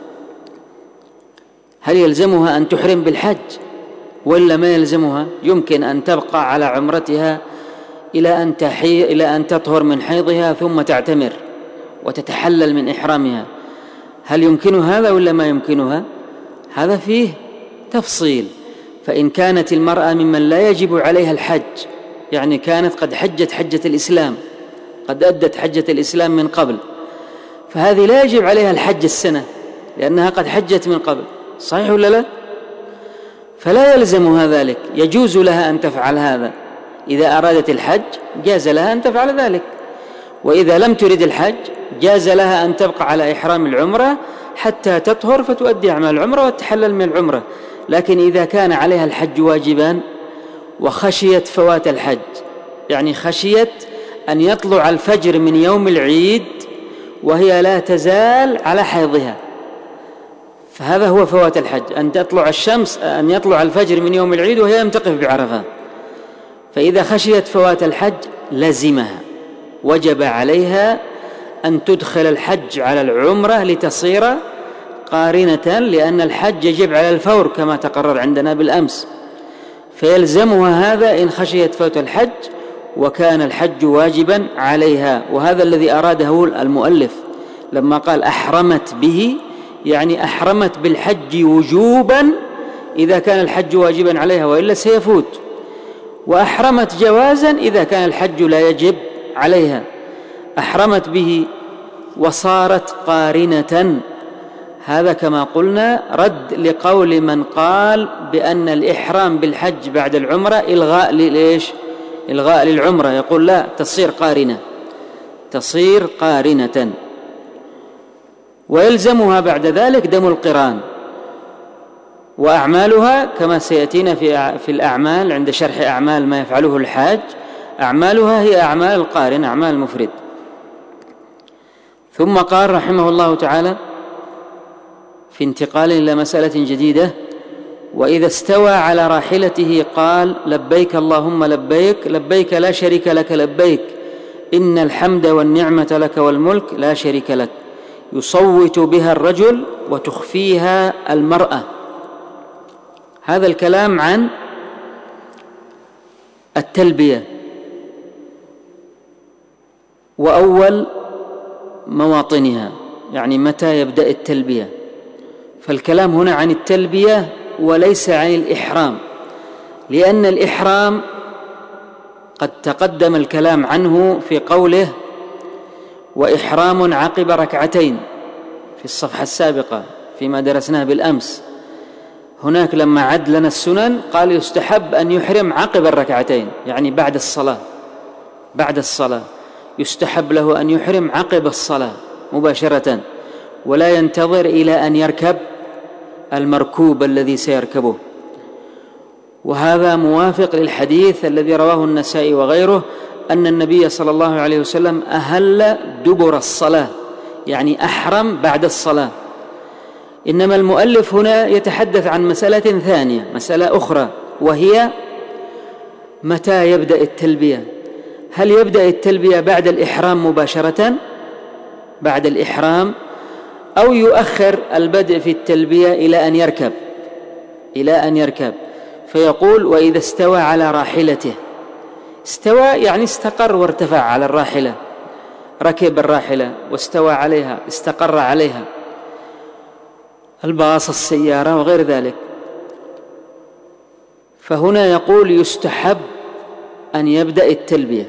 هل يلزمها أن تحرم بالحج ولا ما يلزمها؟ يمكن أن تبقى على عمرتها إلى أن تحي إلى أن تطهر من حيضها ثم تعتمر وتتحلل من إحرامها. هل يمكن هذا ولا ما يمكنها؟ هذا فيه تفصيل. فإن كانت المرأة ممن لا يجب عليها الحج، يعني كانت قد حجت حجة الإسلام قد أدت حجة الإسلام من قبل، فهذه لا يجب عليها الحج السنة لأنها قد حجت من قبل، صحيح ولا لا؟ فلا يلزمها ذلك، يجوز لها أن تفعل هذا، إذا أرادت الحج جاز لها أن تفعل ذلك، وإذا لم ترد الحج جاز لها أن تبقى على إحرام العمرة حتى تطهر فتؤدي أعمال العمرة وتحلل من العمرة. لكن إذا كان عليها الحج واجبا وخشيت فوات الحج، يعني خشيت أن يطلع الفجر من يوم العيد وهي لا تزال على حيضها، فهذا هو فوات الحج، أن تطلع الشمس أن يطلع الفجر من يوم العيد وهي لم تقف بعرفة. فإذا خشيت فوات الحج لزمها، وجب عليها أن تدخل الحج على العمرة لتصير قارنة، لأن الحج يجب على الفور كما تقرر عندنا بالأمس، فيلزمها هذا إن خشيت فوت الحج وكان الحج واجبا عليها. وهذا الذي أراده المؤلف لما قال أحرمت به، يعني أحرمت بالحج وجوبا إذا كان الحج واجبا عليها وإلا سيفوت، وأحرمت جوازا إذا كان الحج لا يجب عليها. أحرمت به وصارت قارنة، هذا كما قلنا رد لقول من قال بأن الإحرام بالحج بعد العمرة إلغاء للإيش؟ إلغاء للعمرة، يقول لا، تصير قارنة، تصير قارنة، ويلزمها بعد ذلك دم القران، وأعمالها كما سيأتينا في في الأعمال عند شرح أعمال ما يفعله الحاج، أعمالها هي أعمال القارن، أعمال المفرد. ثم قال رحمه الله تعالى في انتقال إلى مسألة جديدة: وإذا استوى على راحلته قال لبيك اللهم لبيك، لبيك لا شريك لك لبيك، إن الحمد والنعمة لك والملك لا شريك لك، يصوت بها الرجل وتخفيها المرأة. هذا الكلام عن التلبية وأول مواطنها، يعني متى يبدأ التلبية. فالكلام هنا عن التلبية وليس عن الإحرام، لأن الإحرام قد تقدم الكلام عنه في قوله وإحرام عقب ركعتين في الصفحة السابقة فيما درسناه بالأمس. هناك لما عد لنا السنن قال يستحب أن يحرم عقب الركعتين، يعني بعد الصلاة، بعد الصلاة يستحب له أن يحرم عقب الصلاة مباشرة، ولا ينتظر إلى أن يركب المركوب الذي سيركبه. وهذا موافق للحديث الذي رواه النسائي وغيره أن النبي صلى الله عليه وسلم أهل دبر الصلاة، يعني أحرم بعد الصلاة. إنما المؤلف هنا يتحدث عن مسألة ثانية، مسألة أخرى، وهي متى يبدأ التلبية. هل يبدأ التلبية بعد الإحرام مباشرة بعد الإحرام، أو يؤخر البدء في التلبية إلى أن يركب إلى أن يركب فيقول وإذا استوى على راحلته. استوى يعني استقر وارتفع على الراحلة، ركب الراحلة واستوى عليها، استقر عليها، الباص، السيارة وغير ذلك. فهنا يقول يستحب أن يبدأ التلبية.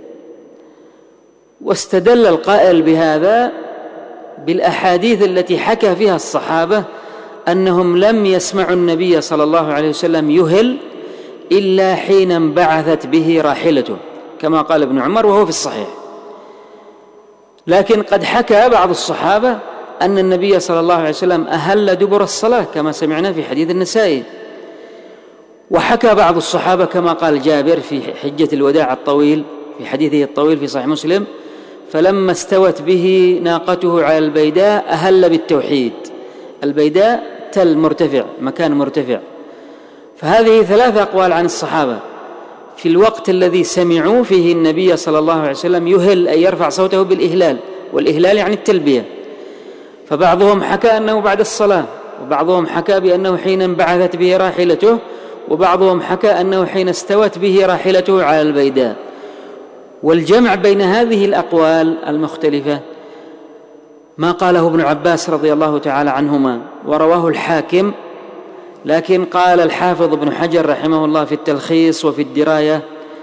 واستدل القائل بهذا بالأحاديث التي حكى فيها الصحابة أنهم لم يسمعوا النبي صلى الله عليه وسلم يهل إلا حين انبعثت به راحلته، كما قال ابن عمر وهو في الصحيح. لكن قد حكى بعض الصحابة أن النبي صلى الله عليه وسلم أهل دبر الصلاة كما سمعنا في حديث النسائي. وحكى بعض الصحابة كما قال جابر في حجة الوداع الطويل في حديثه الطويل في صحيح مسلم: فلما استوت به ناقته على البيداء أهل بالتوحيد. البيداء تل مرتفع، مكان مرتفع. فهذه ثلاث أقوال عن الصحابة في الوقت الذي سمعوا فيه النبي صلى الله عليه وسلم يهل، أي يرفع صوته بالإهلال، والإهلال يعني التلبية. فبعضهم حكى أنه بعد الصلاة، وبعضهم حكى بأنه حين انبعثت به راحلته، وبعضهم حكى أنه حين استوت به راحلته على البيداء. والجمع بين هذه الأقوال المختلفة ما قاله ابن عباس رضي الله تعالى عنهما ورواه الحاكم. لكن قال الحافظ ابن حجر رحمه الله في التلخيص وفي الدراية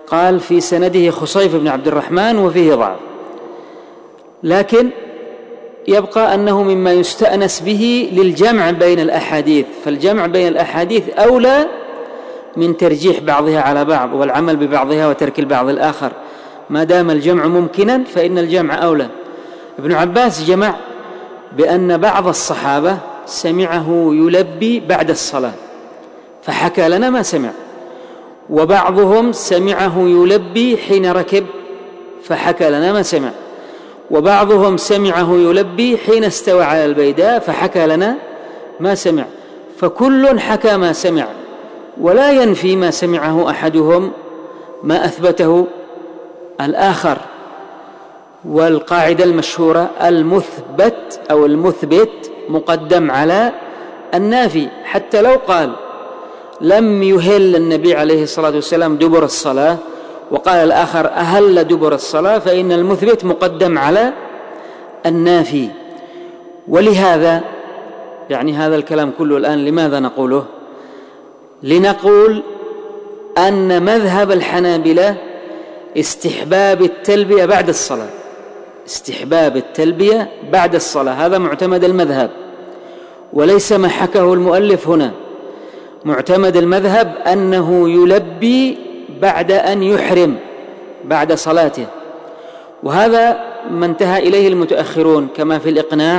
قال في سنده خصيف بن عبد الرحمن وفيه ضعف، لكن يبقى أنه مما يستأنس به للجمع بين الأحاديث، فالجمع بين الأحاديث أولى من ترجيح بعضها على بعض والعمل ببعضها وترك البعض الآخر. ما دام الجمع ممكنا فإن الجمع أولى. ابن عباس جمع بأن بعض الصحابة سمعه يلبي بعد الصلاة فحكى لنا ما سمع، وبعضهم سمعه يلبي حين ركب فحكى لنا ما سمع، وبعضهم سمعه يلبي حين استوى على البيداء فحكى لنا ما سمع، فكل حكى ما سمع، ولا ينفي ما سمعه أحدهم ما أثبته الآخر. والقاعدة المشهورة المثبت أو المثبت مقدم على النافي، حتى لو قال لم يهل النبي عليه الصلاة والسلام دبر الصلاة وقال الآخر أهل دبر الصلاة، فإن المثبت مقدم على النافي. ولهذا يعني هذا الكلام كله الآن لماذا نقوله؟ لنقول أن مذهب الحنابلة استحباب التلبية بعد الصلاة، استحباب التلبية بعد الصلاة هذا معتمد المذهب، وليس ما حكاه المؤلف هنا. معتمد المذهب أنه يلبي بعد أن يحرم بعد صلاته، وهذا ما انتهى إليه المتأخرون كما في الإقناع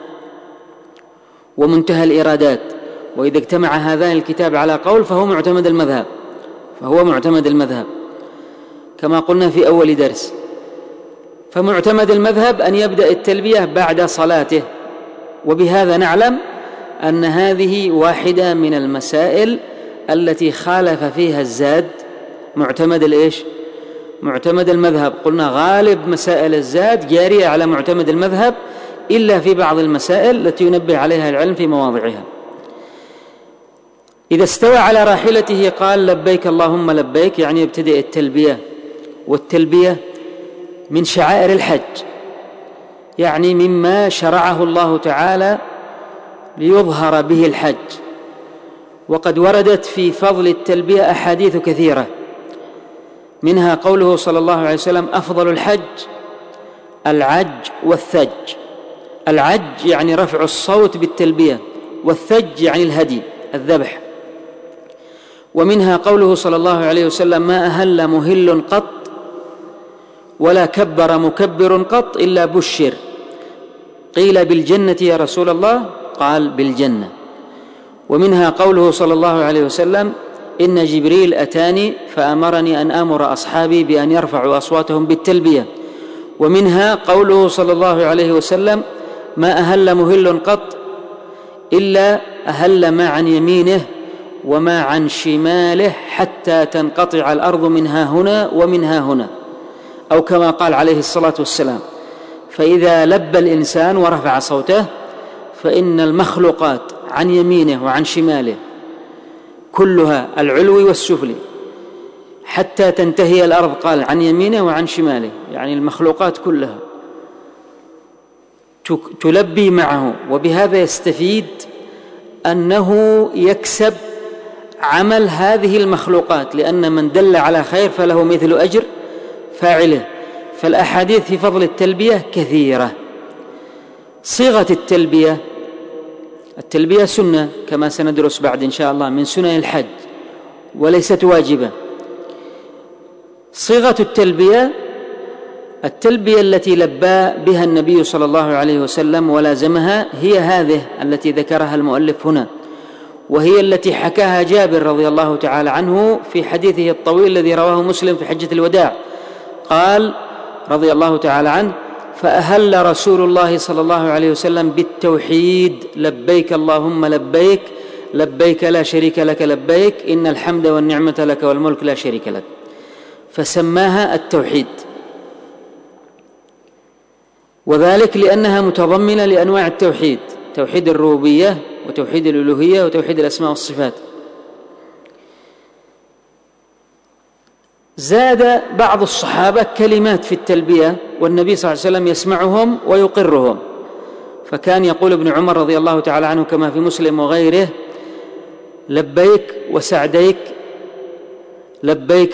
ومنتهى الإرادات. وإذا اجتمع هذان الكتاب على قول فهو معتمد المذهب، فهو معتمد المذهب كما قلنا في أول درس. فمعتمد المذهب أن يبدأ التلبية بعد صلاته، وبهذا نعلم أن هذه واحدة من المسائل التي خالف فيها الزاد معتمد الإيش؟ معتمد المذهب. قلنا غالب مسائل الزاد جارية على معتمد المذهب إلا في بعض المسائل التي ينبه عليها العلم في مواضعها. إذا استوى على راحلته قال لبيك اللهم لبيك، يعني يبتدئ التلبية، والتلبية من شعائر الحج، يعني مما شرعه الله تعالى ليظهر به الحج. وقد وردت في فضل التلبية أحاديث كثيرة، منها قوله صلى الله عليه وسلم أفضل الحج العج والثج. العج يعني رفع الصوت بالتلبية، والثج يعني الهدي الذبح. ومنها قوله صلى الله عليه وسلم ما أهل مهل قط ولا كبر مكبر قط إلا بشر. قيل بالجنة يا رسول الله؟ قال بالجنة. ومنها قوله صلى الله عليه وسلم إن جبريل أتاني فأمرني أن آمر أصحابي بأن يرفعوا أصواتهم بالتلبية. ومنها قوله صلى الله عليه وسلم ما أهل مهل قط إلا أهل ما عن يمينه وما عن شماله حتى تنقطع الأرض منها هنا ومنها هنا، أو كما قال عليه الصلاة والسلام. فإذا لبى الإنسان ورفع صوته فإن المخلوقات عن يمينه وعن شماله كلها العلوي والسفلي حتى تنتهي الأرض، قال عن يمينه وعن شماله، يعني المخلوقات كلها تلبي معه. وبهذا يستفيد أنه يكسب عمل هذه المخلوقات، لأن من دل على خير فله مثل أجر فاعله. فالأحاديث في فضل التلبية كثيرة. صيغة التلبية، التلبية سنة كما سندرس بعد إن شاء الله من سنن الحج وليست واجبة. صيغة التلبية التلبية التي لبى بها النبي صلى الله عليه وسلم ولازمها هي هذه التي ذكرها المؤلف هنا، وهي التي حكاها جابر رضي الله تعالى عنه في حديثه الطويل الذي رواه مسلم في حجة الوداع. قال رضي الله تعالى عنه فأهل رسول الله صلى الله عليه وسلم بالتوحيد لبيك اللهم لبيك لبيك لا شريك لك لبيك إن الحمد والنعمة لك والملك لا شريك لك، فسماها التوحيد، وذلك لأنها متضمنة لأنواع التوحيد: توحيد الربوبية وتوحيد الألوهية وتوحيد الأسماء والصفات. زاد بعض الصحابة كلمات في التلبية والنبي صلى الله عليه وسلم يسمعهم ويقرهم، فكان يقول ابن عمر رضي الله تعالى عنه كما في مسلم وغيره لبيك وسعديك لبيك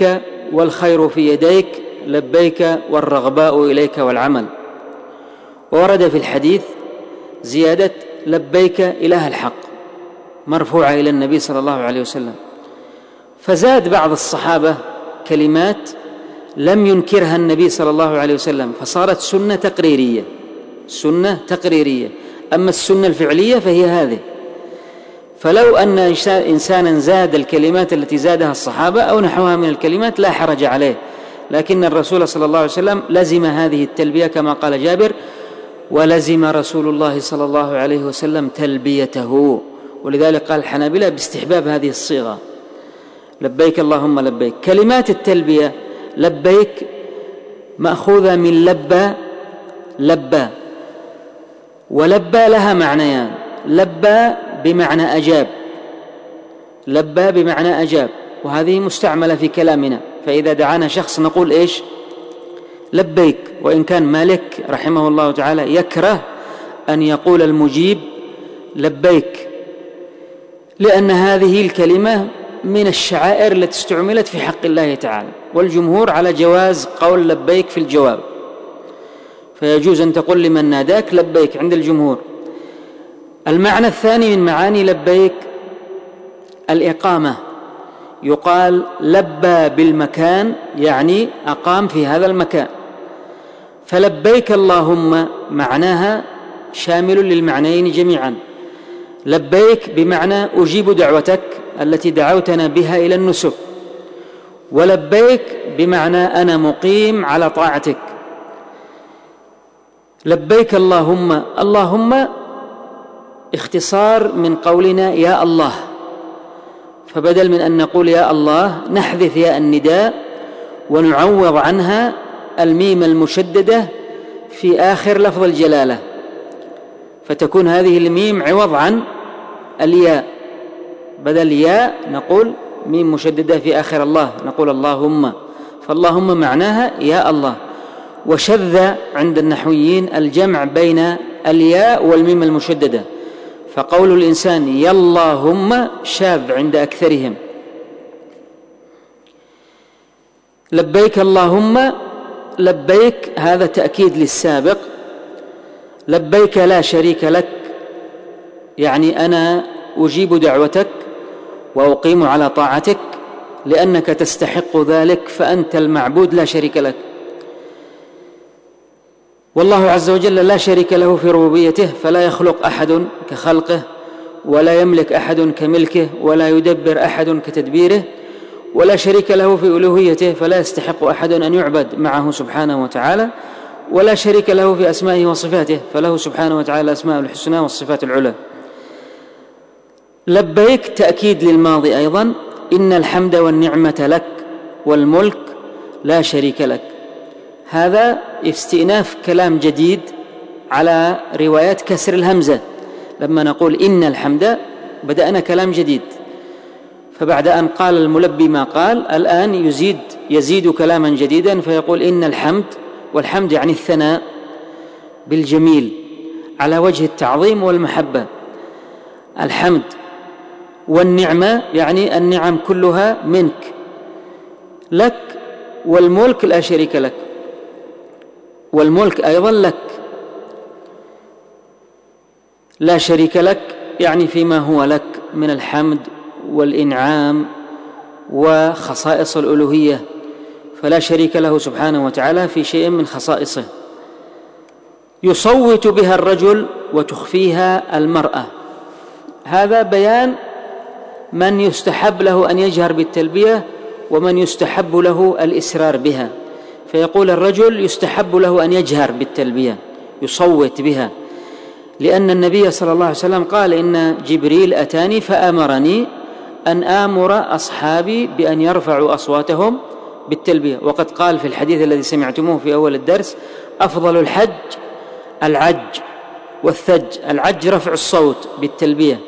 والخير في يديك لبيك والرغباء إليك والعمل. وورد في الحديث زيادة لبيك إله الحق مرفوعة إلى النبي صلى الله عليه وسلم، فزاد بعض الصحابة كلمات لم ينكرها النبي صلى الله عليه وسلم، فصارت سنة تقريرية، سنة تقريرية. أما السنة الفعلية فهي هذه. فلو أن إنسانا زاد الكلمات التي زادها الصحابة أو نحوها من الكلمات لا حرج عليه، لكن الرسول صلى الله عليه وسلم لزم هذه التلبية كما قال جابر: ولزم رسول الله صلى الله عليه وسلم تلبيته. ولذلك قال الحنابلة باستحباب هذه الصيغة: لبيك اللهم لبيك. كلمات التلبية لبيك مأخوذة من لبى، لبى، ولبى لها معنيان: لبى بمعنى أجاب، لبى بمعنى أجاب، وهذه مستعملة في كلامنا. فإذا دعانا شخص نقول إيش؟ لبيك. وإن كان مالك رحمه الله تعالى يكره أن يقول المجيب لبيك، لأن هذه الكلمة من الشعائر التي استعملت في حق الله تعالى، والجمهور على جواز قول لبيك في الجواب، فيجوز أن تقول لمن ناداك لبيك عند الجمهور. المعنى الثاني من معاني لبيك الإقامة، يقال لبى بالمكان، يعني أقام في هذا المكان. فلبيك اللهم معناها شامل للمعنيين جميعا: لبيك بمعنى أجيب دعوتك التي دعوتنا بها إلى النسك، ولبيك بمعنى أنا مقيم على طاعتك. لبيك اللهم، اللهم اختصار من قولنا يا الله، فبدل من أن نقول يا الله نحذف ياء النداء ونعوض عنها الميم المشددة في آخر لفظ الجلالة، فتكون هذه الميم عوض عن الياء. بدل ياء نقول ميم مشددة في آخر الله، نقول اللهم. فاللهم معناها يا الله. وشذ عند النحويين الجمع بين الياء والميم المشددة، فقول الإنسان يا اللهم شاذ عند أكثرهم. لبيك اللهم، لبيك هذا تأكيد للسابق. لبيك لا شريك لك، يعني أنا أجيب دعوتك وأقيم على طاعتك لأنك تستحق ذلك، فأنت المعبود لا شريك لك. والله عز وجل لا شريك له في ربوبيته، فلا يخلق أحد كخلقه، ولا يملك أحد كملكه، ولا يدبر أحد كتدبيره، ولا شريك له في ألوهيته، فلا يستحق أحد أن يعبد معه سبحانه وتعالى، ولا شريك له في أسمائه وصفاته، فله سبحانه وتعالى الأسماء الحسنى والصفات العلى. لبيك تأكيد للماضي أيضا: إن الحمد والنعمة لك والملك لا شريك لك. هذا استئناف كلام جديد على روايات كسر الهمزة. لما نقول إن الحمد بدأنا كلام جديد، فبعد أن قال الملبي ما قال الآن يزيد يزيد كلاما جديدا، فيقول إن الحمد، والحمد يعني الثناء بالجميل على وجه التعظيم والمحبة، الحمد. والنعمة يعني النعم كلها منك، لك، والملك لا شريك لك، والملك أيضا لك. لا شريك لك يعني فيما هو لك من الحمد والإنعام وخصائص الألوهية، فلا شريك له سبحانه وتعالى في شيء من خصائصه. يصوت بها الرجل وتخفيها المرأة، هذا بيان من يستحب له أن يجهر بالتلبية ومن يستحب له الإسرار بها. فيقول الرجل يستحب له أن يجهر بالتلبية، يصوت بها، لأن النبي صلى الله عليه وسلم قال إن جبريل أتاني فأمرني أن آمر أصحابي بأن يرفعوا أصواتهم بالتلبية. وقد قال في الحديث الذي سمعتموه في أول الدرس: أفضل الحج العج والثج. العج رفع الصوت بالتلبية.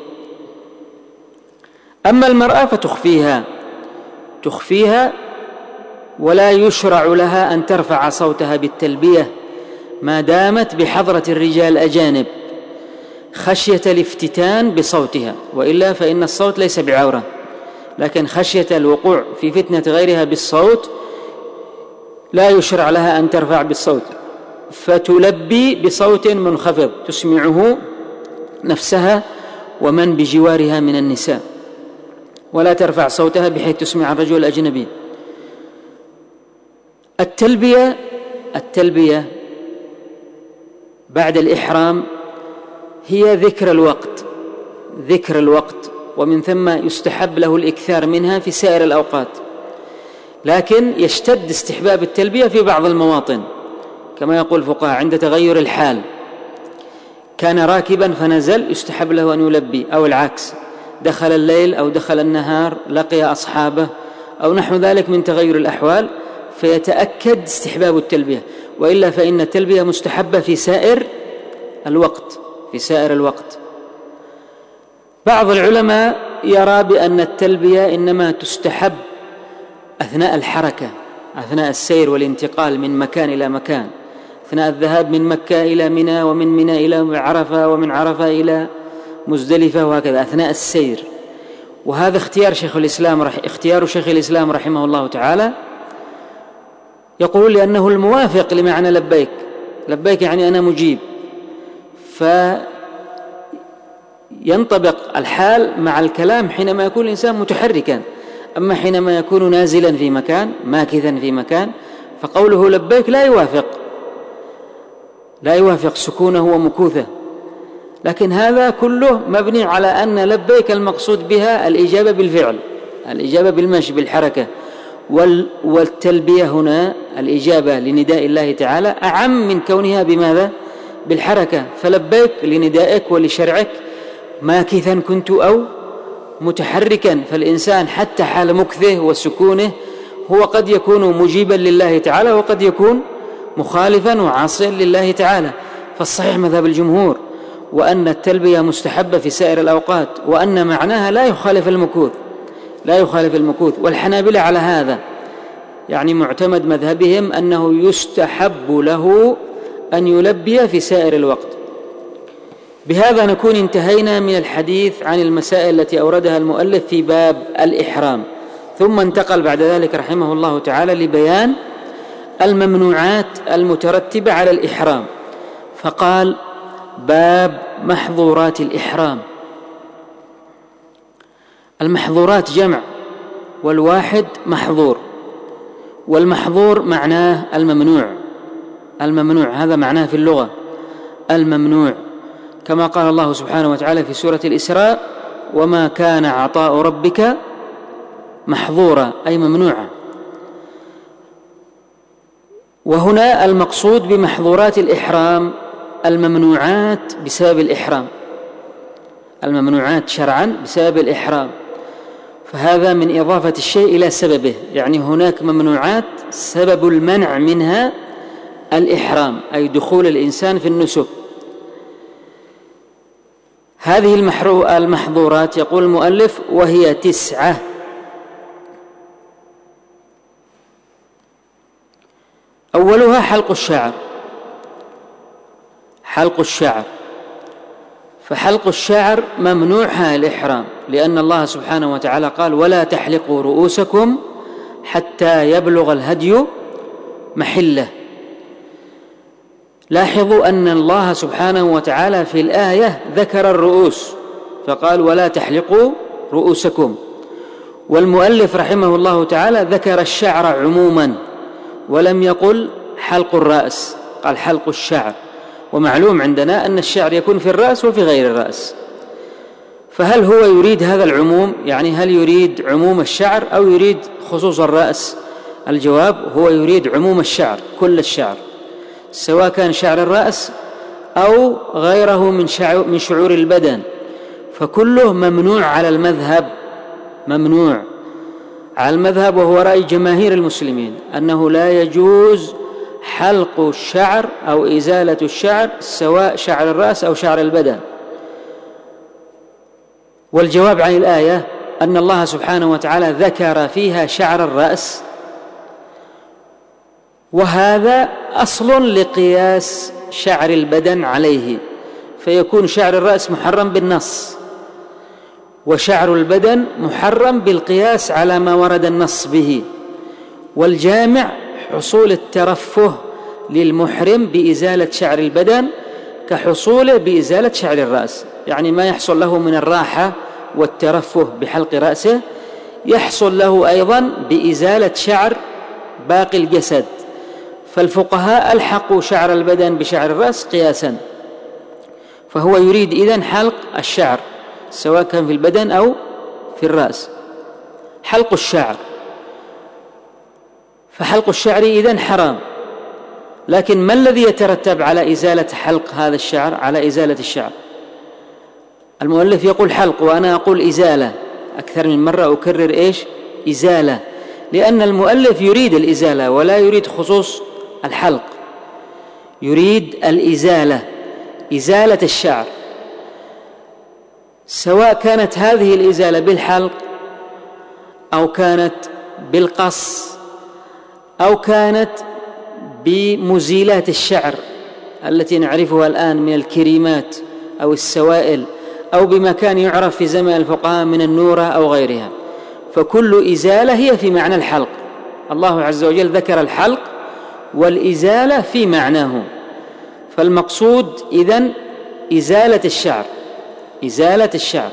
أما المرأة فتخفيها، تخفيها ولا يشرع لها أن ترفع صوتها بالتلبية ما دامت بحضرة الرجال الأجانب خشية الافتتان بصوتها، وإلا فإن الصوت ليس بعورة، لكن خشية الوقوع في فتنة غيرها بالصوت لا يشرع لها أن ترفع بالصوت، فتلبي بصوت منخفض تسمعه نفسها ومن بجوارها من النساء، ولا ترفع صوتها بحيث تسمع الرجل الأجنبي. التلبية التلبية بعد الإحرام هي ذكر الوقت ذكر الوقت ومن ثم يستحب له الإكثار منها في سائر الأوقات، لكن يشتد استحباب التلبية في بعض المواطن، كما يقول الفقهاء عند تغير الحال، كان راكبا فنزل يستحب له أن يلبي، أو العكس، دخل الليل أو دخل النهار لقي أصحابه أو نحو ذلك من تغير الأحوال، فيتأكد استحباب التلبية، وإلا فإن التلبية مستحبة في سائر الوقت في سائر الوقت. بعض العلماء يرى بأن التلبية إنما تستحب أثناء الحركة، أثناء السير والانتقال من مكان إلى مكان، أثناء الذهاب من مكة إلى منى ومن منى إلى عرفة ومن عرفة إلى مزدلفة وهكذا أثناء السير. وهذا اختيار شيخ الإسلام رح اختيار شيخ الإسلام رحمه الله تعالى، يقول لأنه الموافق لمعنى لبيك. لبيك يعني أنا مجيب، فينطبق الحال مع الكلام حينما يكون الإنسان متحركا، أما حينما يكون نازلا في مكان ماكثا في مكان فقوله لبيك لا يوافق لا يوافق سكونه ومكوثه. لكن هذا كله مبني على أن لبيك المقصود بها الإجابة بالفعل، الإجابة بالمشي بالحركة، والتلبية هنا الإجابة لنداء الله تعالى أعم من كونها بماذا؟ بالحركة، فلبيك لندائك ولشرعك ماكثا كنت أو متحركا، فالإنسان حتى حال مكثه وسكونه هو قد يكون مجيبا لله تعالى وقد يكون مخالفا وعاصيا لله تعالى. فالصحيح مذهب الجمهور، وأن التلبية مستحبة في سائر الأوقات، وأن معناها لا يخالف المكوث لا يخالف المكوث والحنابلة على هذا، يعني معتمد مذهبهم أنه يستحب له أن يلبي في سائر الوقت. بهذا نكون انتهينا من الحديث عن المسائل التي أوردها المؤلف في باب الإحرام، ثم انتقل بعد ذلك رحمه الله تعالى لبيان الممنوعات المترتبة على الإحرام، فقال: باب محظورات الإحرام. المحظورات جمع، والواحد محظور، والمحظور معناه الممنوع الممنوع هذا معناه في اللغة الممنوع، كما قال الله سبحانه وتعالى في سورة الإسراء: وما كان عطاء ربك محظورا، أي ممنوعا. وهنا المقصود بمحظورات الإحرام الممنوعات بسبب الإحرام، الممنوعات شرعا بسبب الإحرام، فهذا من إضافة الشيء إلى سببه، يعني هناك ممنوعات سبب المنع منها الإحرام، أي دخول الإنسان في النسك. هذه المحظورات يقول المؤلف وهي تسعة: أولها حلق الشعر حلق الشعر فحلق الشعر ممنوع الإحرام، لأن الله سبحانه وتعالى قال: ولا تحلقوا رؤوسكم حتى يبلغ الهدي محله. لاحظوا أن الله سبحانه وتعالى في الآية ذكر الرؤوس فقال: ولا تحلقوا رؤوسكم، والمؤلف رحمه الله تعالى ذكر الشعر عموما ولم يقل حلق الرأس، قال حلق الشعر. ومعلوم عندنا أن الشعر يكون في الرأس وفي غير الرأس، فهل هو يريد هذا العموم؟ يعني هل يريد عموم الشعر أو يريد خصوص الرأس؟ الجواب: هو يريد عموم الشعر، كل الشعر، سواء كان شعر الرأس أو غيره من شعور من شعور البدن، فكله ممنوع على المذهب ممنوع على المذهب وهو رأي جماهير المسلمين أنه لا يجوز حلق الشعر أو إزالة الشعر، سواء شعر الرأس أو شعر البدن. والجواب عن الآية أن الله سبحانه وتعالى ذكر فيها شعر الرأس، وهذا أصل لقياس شعر البدن عليه، فيكون شعر الرأس محرم بالنص، وشعر البدن محرم بالقياس على ما ورد النص به. والجامع حصول الترفه للمحرم بإزالة شعر البدن كحصوله بإزالة شعر الرأس، يعني ما يحصل له من الراحة والترفه بحلق رأسه يحصل له أيضا بإزالة شعر باقي الجسد. فالفقهاء ألحقوا شعر البدن بشعر الرأس قياسا، فهو يريد إذن حلق الشعر سواء كان في البدن أو في الرأس، حلق الشعر. فحلق الشعر إذن حرام، لكن ما الذي يترتب على إزالة حلق هذا الشعر؟ على إزالة الشعر المؤلف يقول حلق وأنا أقول إزالة، أكثر من مرة أكرر إيش؟ إزالة، لأن المؤلف يريد الإزالة ولا يريد خصوص الحلق، يريد الإزالة، إزالة الشعر، سواء كانت هذه الإزالة بالحلق أو كانت بالقص أو كانت بمزيلات الشعر التي نعرفها الآن من الكريمات أو السوائل أو بما كان يعرف في زمن الفقهاء من النورة أو غيرها، فكل إزالة هي في معنى الحلق. الله عز وجل ذكر الحلق والإزالة في معناه، فالمقصود إذن إزالة الشعر، إزالة الشعر.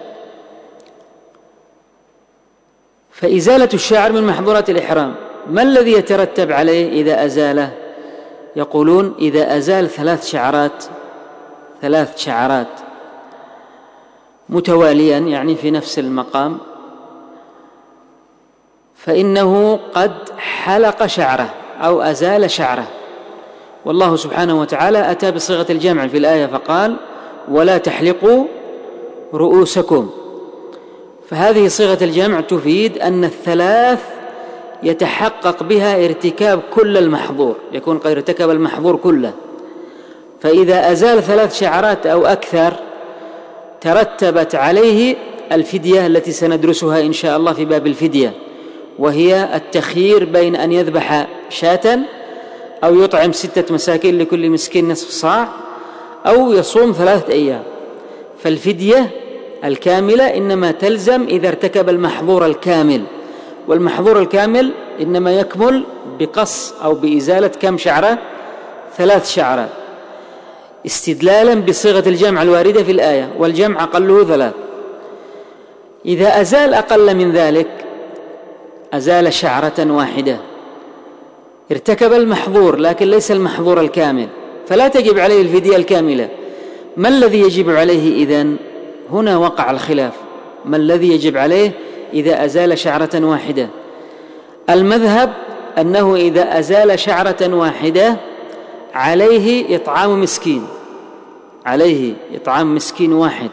فإزالة الشعر من محظورات الإحرام. ما الذي يترتب عليه إذا أزاله؟ يقولون إذا أزال ثلاث شعرات ثلاث شعرات متواليا يعني في نفس المقام فإنه قد حلق شعره أو أزال شعره. والله سبحانه وتعالى أتى بصيغة الجمع في الآية فقال ولا تحلقوا رؤوسكم، فهذه صيغة الجمع تفيد أن الثلاث يتحقق بها ارتكاب كل المحظور، يكون قد ارتكب المحظور كله. فإذا أزال ثلاث شعرات أو أكثر ترتبت عليه الفدية التي سندرسها إن شاء الله في باب الفدية، وهي التخيير بين أن يذبح شاة أو يطعم ستة مساكين لكل مسكين نصف صاع أو يصوم ثلاثة أيام. فالفدية الكاملة إنما تلزم إذا ارتكب المحظور الكامل، والمحظور الكامل إنما يكمل بقص أو بإزالة كم شعرة؟ ثلاث شعرات، استدلالا بصيغة الجمع الواردة في الآية، والجمع أقله ثلاث. إذا أزال أقل من ذلك أزال شعرة واحدة ارتكب المحظور لكن ليس المحظور الكامل، فلا تجب عليه الفدية الكاملة. ما الذي يجب عليه إذن؟ هنا وقع الخلاف، ما الذي يجب عليه إذا أزال شعرة واحدة؟ المذهب أنه إذا أزال شعرة واحدة عليه إطعام مسكين، عليه إطعام مسكين واحد.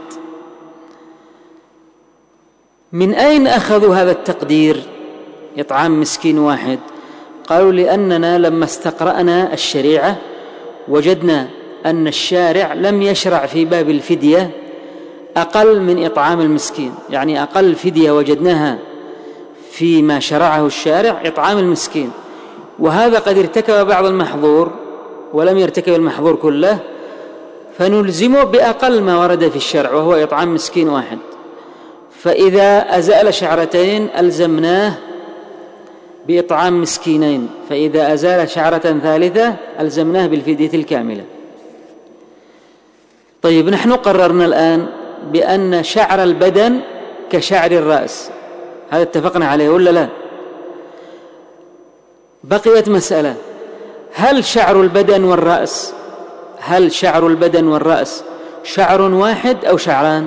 من أين أخذوا هذا التقدير إطعام مسكين واحد؟ قالوا لأننا لما استقرأنا الشريعة وجدنا أن الشارع لم يشرع في باب الفدية أقل من إطعام المسكين، يعني أقل فدية وجدناها فيما شرعه الشارع إطعام المسكين، وهذا قد ارتكب بعض المحظور ولم يرتكب المحظور كله، فنلزمه بأقل ما ورد في الشرع وهو إطعام مسكين واحد. فإذا أزال شعرتين ألزمناه بإطعام مسكينين، فإذا أزال شعرة ثالثة ألزمناه بالفدية الكاملة. طيب، نحن قررنا الآن بأن شعر البدن كشعر الرأس، هذا اتفقنا عليه ولا لا؟ بقيت مسألة، هل شعر البدن والرأس هل شعر البدن والرأس شعر واحد أو شعران؟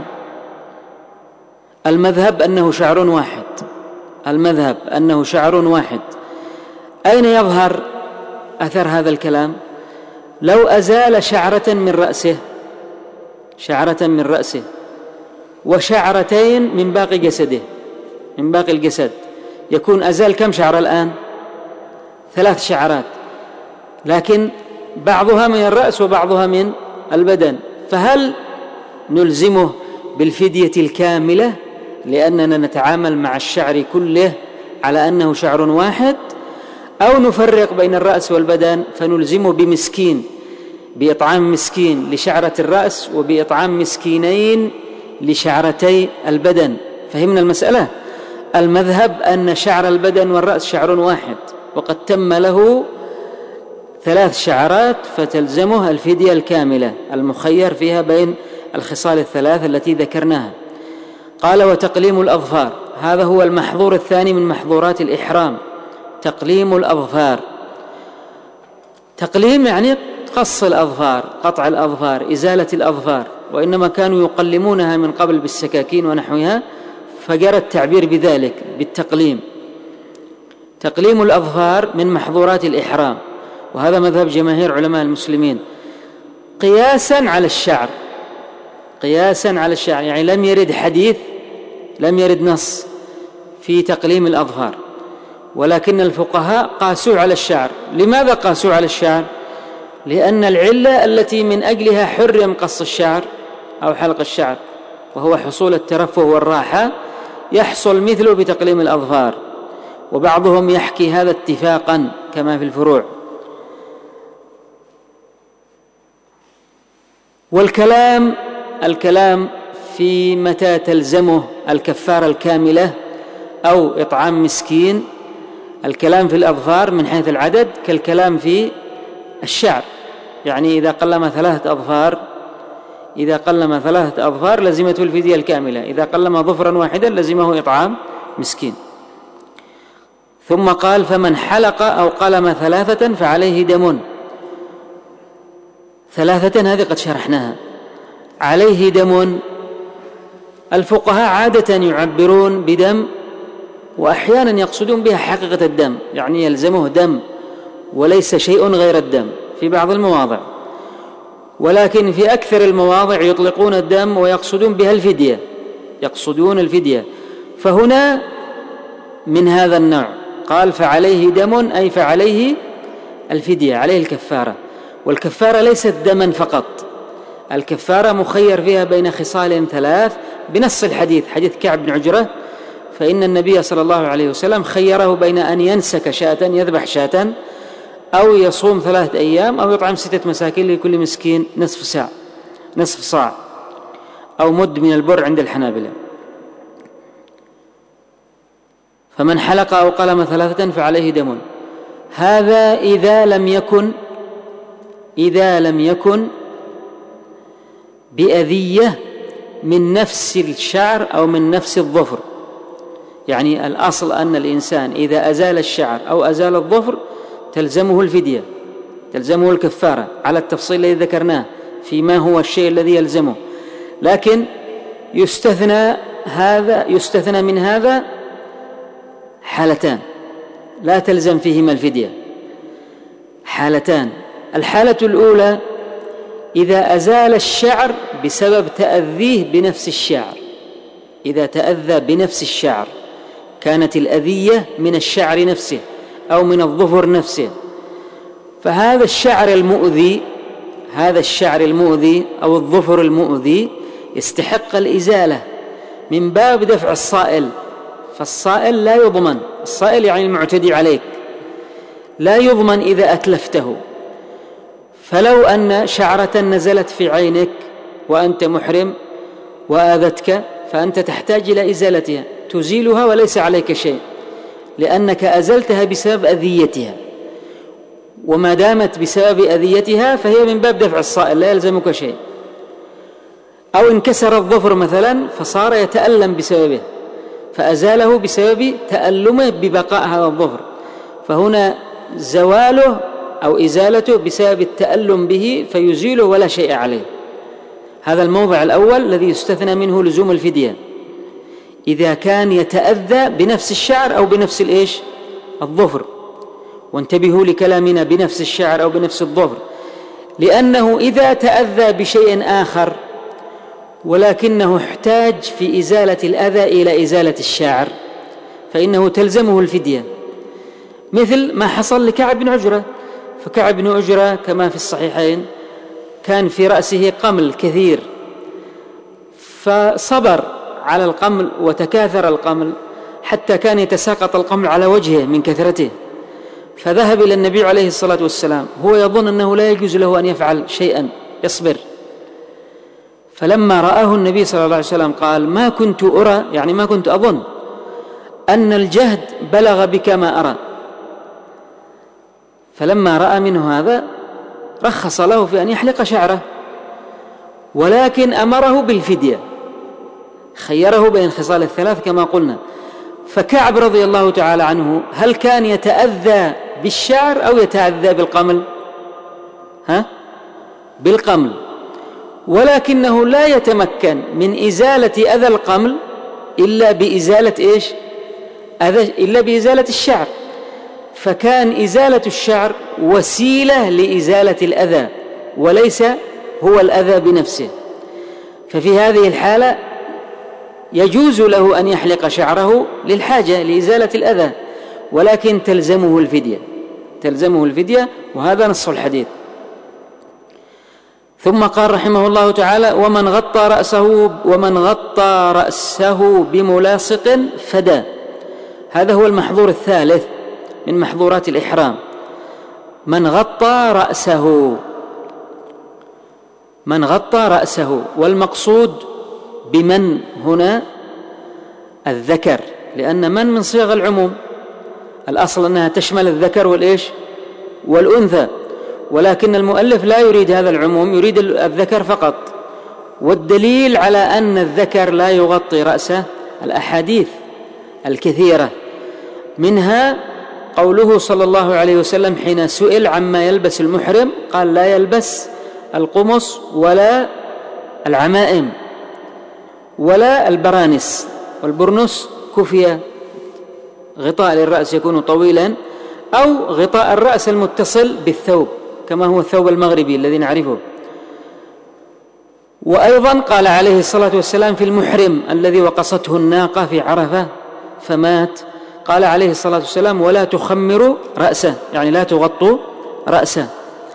المذهب أنه شعر واحد، المذهب أنه شعر واحد. أين يظهر أثر هذا الكلام؟ لو أزال شعرة من رأسه شعرة من رأسه وشعرتين من باقي جسده، من باقي الجسد، يكون أزال كم شعر الآن؟ ثلاث شعرات، لكن بعضها من الرأس وبعضها من البدن، فهل نلزمه بالفدية الكاملة لأننا نتعامل مع الشعر كله على أنه شعر واحد، أو نفرق بين الرأس والبدن فنلزمه بمسكين، بإطعام مسكين لشعرة الرأس وبإطعام مسكينين لشعرتي البدن؟ فهمنا المسألة؟ المذهب أن شعر البدن والرأس شعر واحد، وقد تم له ثلاث شعرات فتلزمه الفدية الكاملة المخير فيها بين الخصال الثلاث التي ذكرناها. قال: وتقليم الأظفار، هذا هو المحظور الثاني من محظورات الإحرام، تقليم الأظفار. تقليم يعني قص الأظفار، قطع الأظفار، إزالة الأظفار، وإنما كانوا يقلمونها من قبل بالسكاكين ونحوها، فجرى التعبير بذلك بالتقليم. تقليم الأظفار من محظورات الإحرام، وهذا مذهب جماهير علماء المسلمين قياسا على الشعر، قياسا على الشعر، يعني لم يرد حديث، لم يرد نص في تقليم الأظفار، ولكن الفقهاء قاسوا على الشعر. لماذا قاسوا على الشعر؟ لأن العلة التي من أجلها حرم قص الشعر أو حلق الشعر، وهو حصول الترفه والراحة، يحصل مثله بتقليم الأظفار. وبعضهم يحكي هذا اتفاقا كما في الفروع. والكلام الكلام في متى تلزمه الكفارة الكاملة أو إطعام مسكين، الكلام في الأظفار من حيث العدد كالكلام في الشعر، يعني إذا قلم ثلاثة أظفار إذا قلم ثلاثة أظفار لزمته الفدية الكاملة، إذا قلم ظفرا واحدا لزمه إطعام مسكين. ثم قال: فمن حلق أو قلم ثلاثة فعليه دم. ثلاثة هذه قد شرحناها. عليه دم، الفقهاء عادة يعبرون بدم، وأحيانا يقصدون بها حقيقة الدم، يعني يلزمه دم وليس شيء غير الدم في بعض المواضع، ولكن في أكثر المواضع يطلقون الدم ويقصدون بها الفدية، يقصدون الفدية. فهنا من هذا النوع قال: فعليه دم، أي فعليه الفدية، عليه الكفارة. والكفارة ليست دما فقط، الكفارة مخير فيها بين خصال ثلاث بنص الحديث، حديث كعب بن عجرة، فإن النبي صلى الله عليه وسلم خيره بين أن ينسك شاة، يذبح شاة، أو يصوم ثلاثة أيام، أو يطعم ستة مساكين لكل مسكين نصف ساع نصف صاع أو مد من البر عند الحنابلة. فمن حلق أو قلم ثلاثة فعليه دم. هذا إذا لم يكن إذا لم يكن بأذية من نفس الشعر أو من نفس الظفر، يعني الأصل أن الإنسان إذا أزال الشعر أو أزال الظفر تلزمه الفدية، تلزمه الكفارة على التفصيل الذي ذكرناه فيما هو الشيء الذي يلزمه. لكن يستثنى هذا يستثنى من هذا حالتان لا تلزم فيهما الفدية، حالتان. الحالة الأولى إذا أزال الشعر بسبب تأذيه بنفس الشعر، إذا تأذى بنفس الشعر، كانت الأذية من الشعر نفسه أو من الظفر نفسه، فهذا الشعر المؤذي هذا الشعر المؤذي أو الظفر المؤذي يستحق الإزالة من باب دفع الصائل، فالصائل لا يضمن، الصائل يعني المعتدي عليك لا يضمن إذا أتلفته. فلو أن شعرة نزلت في عينك وأنت محرم وآذتك فأنت تحتاج إلى إزالتها، تزيلها وليس عليك شيء، لأنك أزلتها بسبب أذيتها، وما دامت بسبب أذيتها فهي من باب دفع الصائل لا يلزمك شيء. أو انكسر الظفر مثلا فصار يتألم بسببه فأزاله بسبب تألمه ببقاء هذا الظفر، فهنا زواله أو إزالته بسبب التألم به فيزيله ولا شيء عليه. هذا الموضع الأول الذي يستثنى منه لزوم الفدية، إذا كان يتأذى بنفس الشعر أو بنفس الإيش الظفر. وانتبهوا لكلامنا بنفس الشعر أو بنفس الظفر، لأنه إذا تأذى بشيء آخر ولكنه احتاج في إزالة الأذى إلى إزالة الشعر فإنه تلزمه الفدية، مثل ما حصل لكعب بن عجرة. فكعب بن عجرة كما في الصحيحين كان في رأسه قمل كثير، فصبر على القمل وتكاثر القمل حتى كان يتساقط القمل على وجهه من كثرته، فذهب إلى النبي عليه الصلاة والسلام هو يظن أنه لا يجوز له أن يفعل شيئا، يصبر. فلما رآه النبي صلى الله عليه وسلم قال: ما كنت أرى، يعني ما كنت أظن أن الجهد بلغ بك ما أرى، فلما رأى منه هذا رخص له في أن يحلق شعره، ولكن أمره بالفدية، خيره بين خصال الثلاث كما قلنا. فكعب رضي الله تعالى عنه هل كان يتأذى بالشعر أو يتأذى بالقمل؟ ها؟ بالقمل، ولكنه لا يتمكن من إزالة أذى القمل إلا بإزالة إيش؟ أذى إلا بإزالة الشعر، فكان إزالة الشعر وسيلة لإزالة الأذى وليس هو الأذى بنفسه. ففي هذه الحالة يجوز له أن يحلق شعره للحاجة لإزالة الأذى، ولكن تلزمه الفدية، تلزمه الفدية، وهذا نص الحديث. ثم قال رحمه الله تعالى: ومن غطى رأسه ومن غطى رأسه بملاصق فدى. هذا هو المحظور الثالث من محظورات الإحرام، من غطى رأسه، من غطى رأسه، والمقصود بمن هنا الذكر، لأن من من صيغ العموم، الأصل أنها تشمل الذكر والإيش والأنثى، ولكن المؤلف لا يريد هذا العموم، يريد الذكر فقط. والدليل على أن الذكر لا يغطي رأسه الأحاديث الكثيرة، منها قوله صلى الله عليه وسلم حين سئل عما يلبس المحرم قال: لا يلبس القمص ولا العمائم ولا البرانس. والبرنس كفية، غطاء للرأس يكون طويلا، أو غطاء الرأس المتصل بالثوب كما هو الثوب المغربي الذي نعرفه. وأيضا قال عليه الصلاة والسلام في المحرم الذي وقصته الناقة في عرفة فمات، قال عليه الصلاة والسلام: ولا تخمروا رأسه، يعني لا تغطوا رأسه.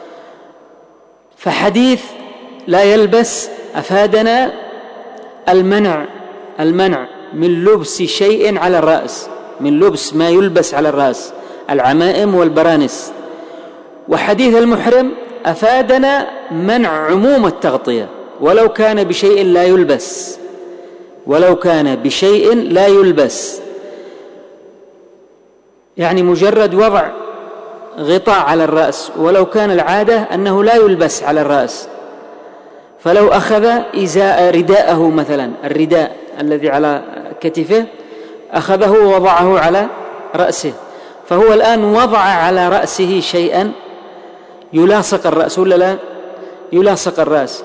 فحديث لا يلبس أفادنا المنع المنع من لبس شيء على الرأس، من لبس ما يلبس على الرأس، العمائم والبرانس. وحديث المحرم أفادنا منع عموم التغطية ولو كان بشيء لا يلبس، ولو كان بشيء لا يلبس، يعني مجرد وضع غطاء على الرأس، ولو كان العادة أنه لا يلبس على الرأس. فلو أخذ إزاء رداءه مثلا، الرداء الذي على كتفه، أخذه ووضعه على رأسه، فهو الآن وضع على رأسه شيئا يلاصق الرأس ولا لا؟ يلاصق الرأس،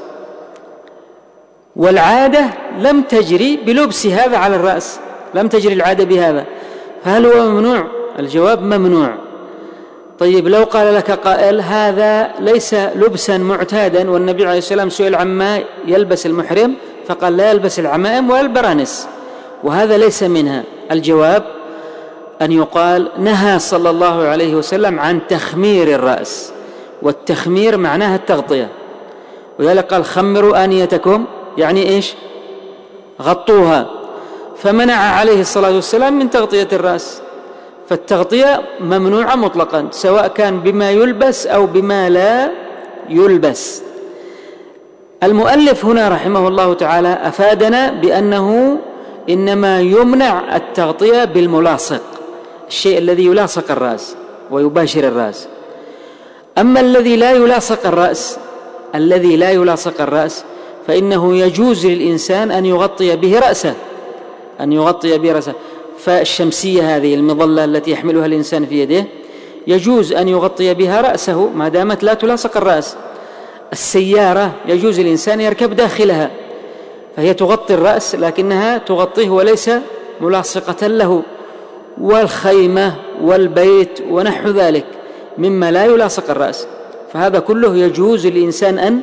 والعادة لم تجري بلبس هذا على الرأس، لم تجري العادة بهذا، فهل هو ممنوع؟ الجواب ممنوع. طيب لو قال لك قائل: هذا ليس لبسا معتادا، والنبي عليه السلام سئل عما يلبس المحرم فقال: لا يلبس العمائم ولا البرانس، وهذا ليس منها. الجواب أن يقال: نهى صلى الله عليه وسلم عن تخمير الرأس، والتخمير معناها التغطية، ولذلك قال: خمروا آنيتكم، يعني إيش؟ غطوها. فمنع عليه الصلاة والسلام من تغطية الرأس، فالتغطية ممنوعة مطلقا، سواء كان بما يلبس أو بما لا يلبس. المؤلف هنا رحمه الله تعالى أفادنا بأنه إنما يمنع التغطية بالملاصق، الشيء الذي يلاصق الرأس ويباشر الرأس. أما الذي لا يلاصق الرأس، الذي لا يلاصق الرأس فإنه يجوز للإنسان أن يغطي به رأسه، أن يغطي به رأسه. فالشمسية هذه المظلة التي يحملها الإنسان في يده يجوز أن يغطي بها رأسه ما دامت لا تلاصق الرأس. السيارة يجوز الإنسان يركب داخلها، فهي تغطي الرأس لكنها تغطيه وليس ملاصقة له. والخيمة والبيت ونحو ذلك مما لا يلاصق الرأس، فهذا كله يجوز للإنسان أن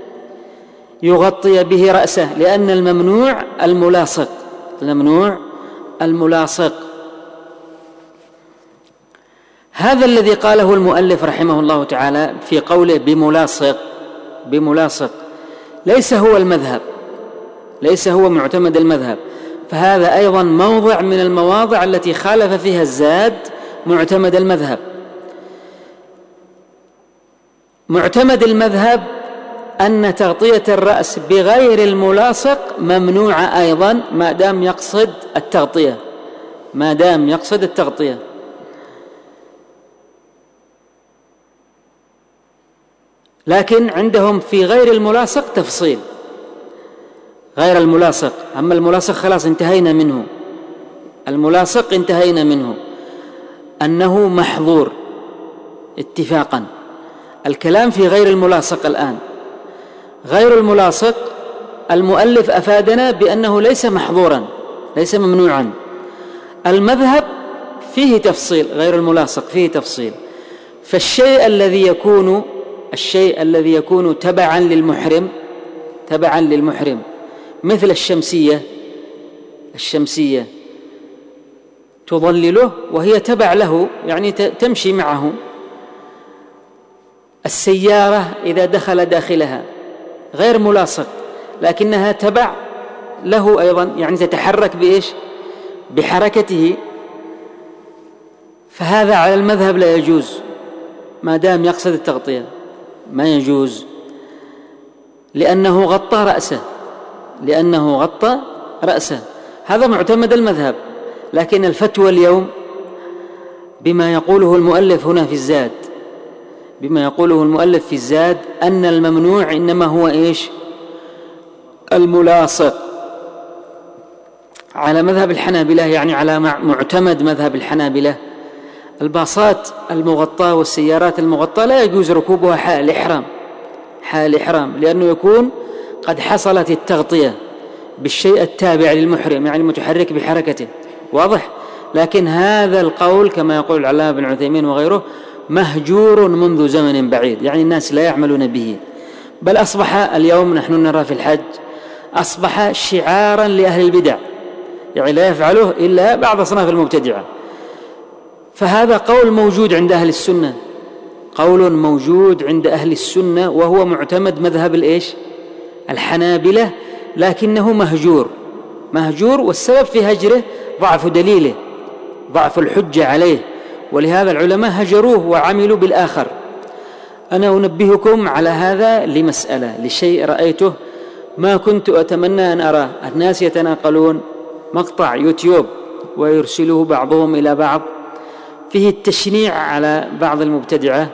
يغطي به رأسه، لأن الممنوع الملاصق، الممنوع الملاصق. هذا الذي قاله المؤلف رحمه الله تعالى في قوله بملاصق، بملاصق ليس هو المذهب، ليس هو معتمد المذهب، فهذا أيضا موضع من المواضع التي خالف فيها الزاد معتمد المذهب. معتمد المذهب أن تغطية الرأس بغير الملاصق ممنوعة أيضا ما دام يقصد التغطية، ما دام يقصد التغطية. لكن عندهم في غير الملاصق تفصيل، غير الملاصق. أما الملاصق خلاص انتهينا منه، الملاصق انتهينا منه أنه محظور اتفاقا. الكلام في غير الملاصق الآن. غير الملاصق المؤلف أفادنا بأنه ليس محظورا، ليس ممنوعا. المذهب فيه تفصيل، غير الملاصق فيه تفصيل. فالشيء الذي يكون الشيء الذي يكون تبعا للمحرم، تبعا للمحرم مثل الشمسية، الشمسية تظلله وهي تبع له، يعني تمشي معه. السيارة إذا دخل داخلها غير ملاصق لكنها تبع له أيضا، يعني تتحرك بإيش؟ بحركته. فهذا على المذهب لا يجوز ما دام يقصد التغطية، ما يجوز، لأنه غطى رأسه، لأنه غطى رأسه. هذا معتمد المذهب. لكن الفتوى اليوم بما يقوله المؤلف هنا في الزاد، بما يقوله المؤلف في الزاد أن الممنوع إنما هو إيش؟ الملاصق، على مذهب الحنابلة، يعني على معتمد مذهب الحنابلة. الباصات المغطاة والسيارات المغطاة لا يجوز ركوبها حال الإحرام، حال الإحرام، لأنه يكون قد حصلت التغطية بالشيء التابع للمحرم، يعني متحرك بحركته، واضح؟ لكن هذا القول كما يقول العلامة بن عثيمين وغيره مهجور منذ زمن بعيد، يعني الناس لا يعملون به. بل أصبح اليوم نحن نرى في الحج أصبح شعارا لأهل البدع، يعني لا يفعله إلا بعض أصناف المبتدعة. فهذا قول موجود عند أهل السنة، قول موجود عند أهل السنة، وهو معتمد مذهب الإيش؟ الحنابلة، لكنه مهجور، مهجور. والسبب في هجره ضعف دليله، ضعف الحجة عليه، ولهذا العلماء هجروه وعملوا بالآخر. أنا أنبهكم على هذا لمسألة، لشيء رأيته ما كنت أتمنى أن أراه. الناس يتناقلون مقطع يوتيوب ويرسله بعضهم إلى بعض فيه التشنيع على بعض المبتدعة،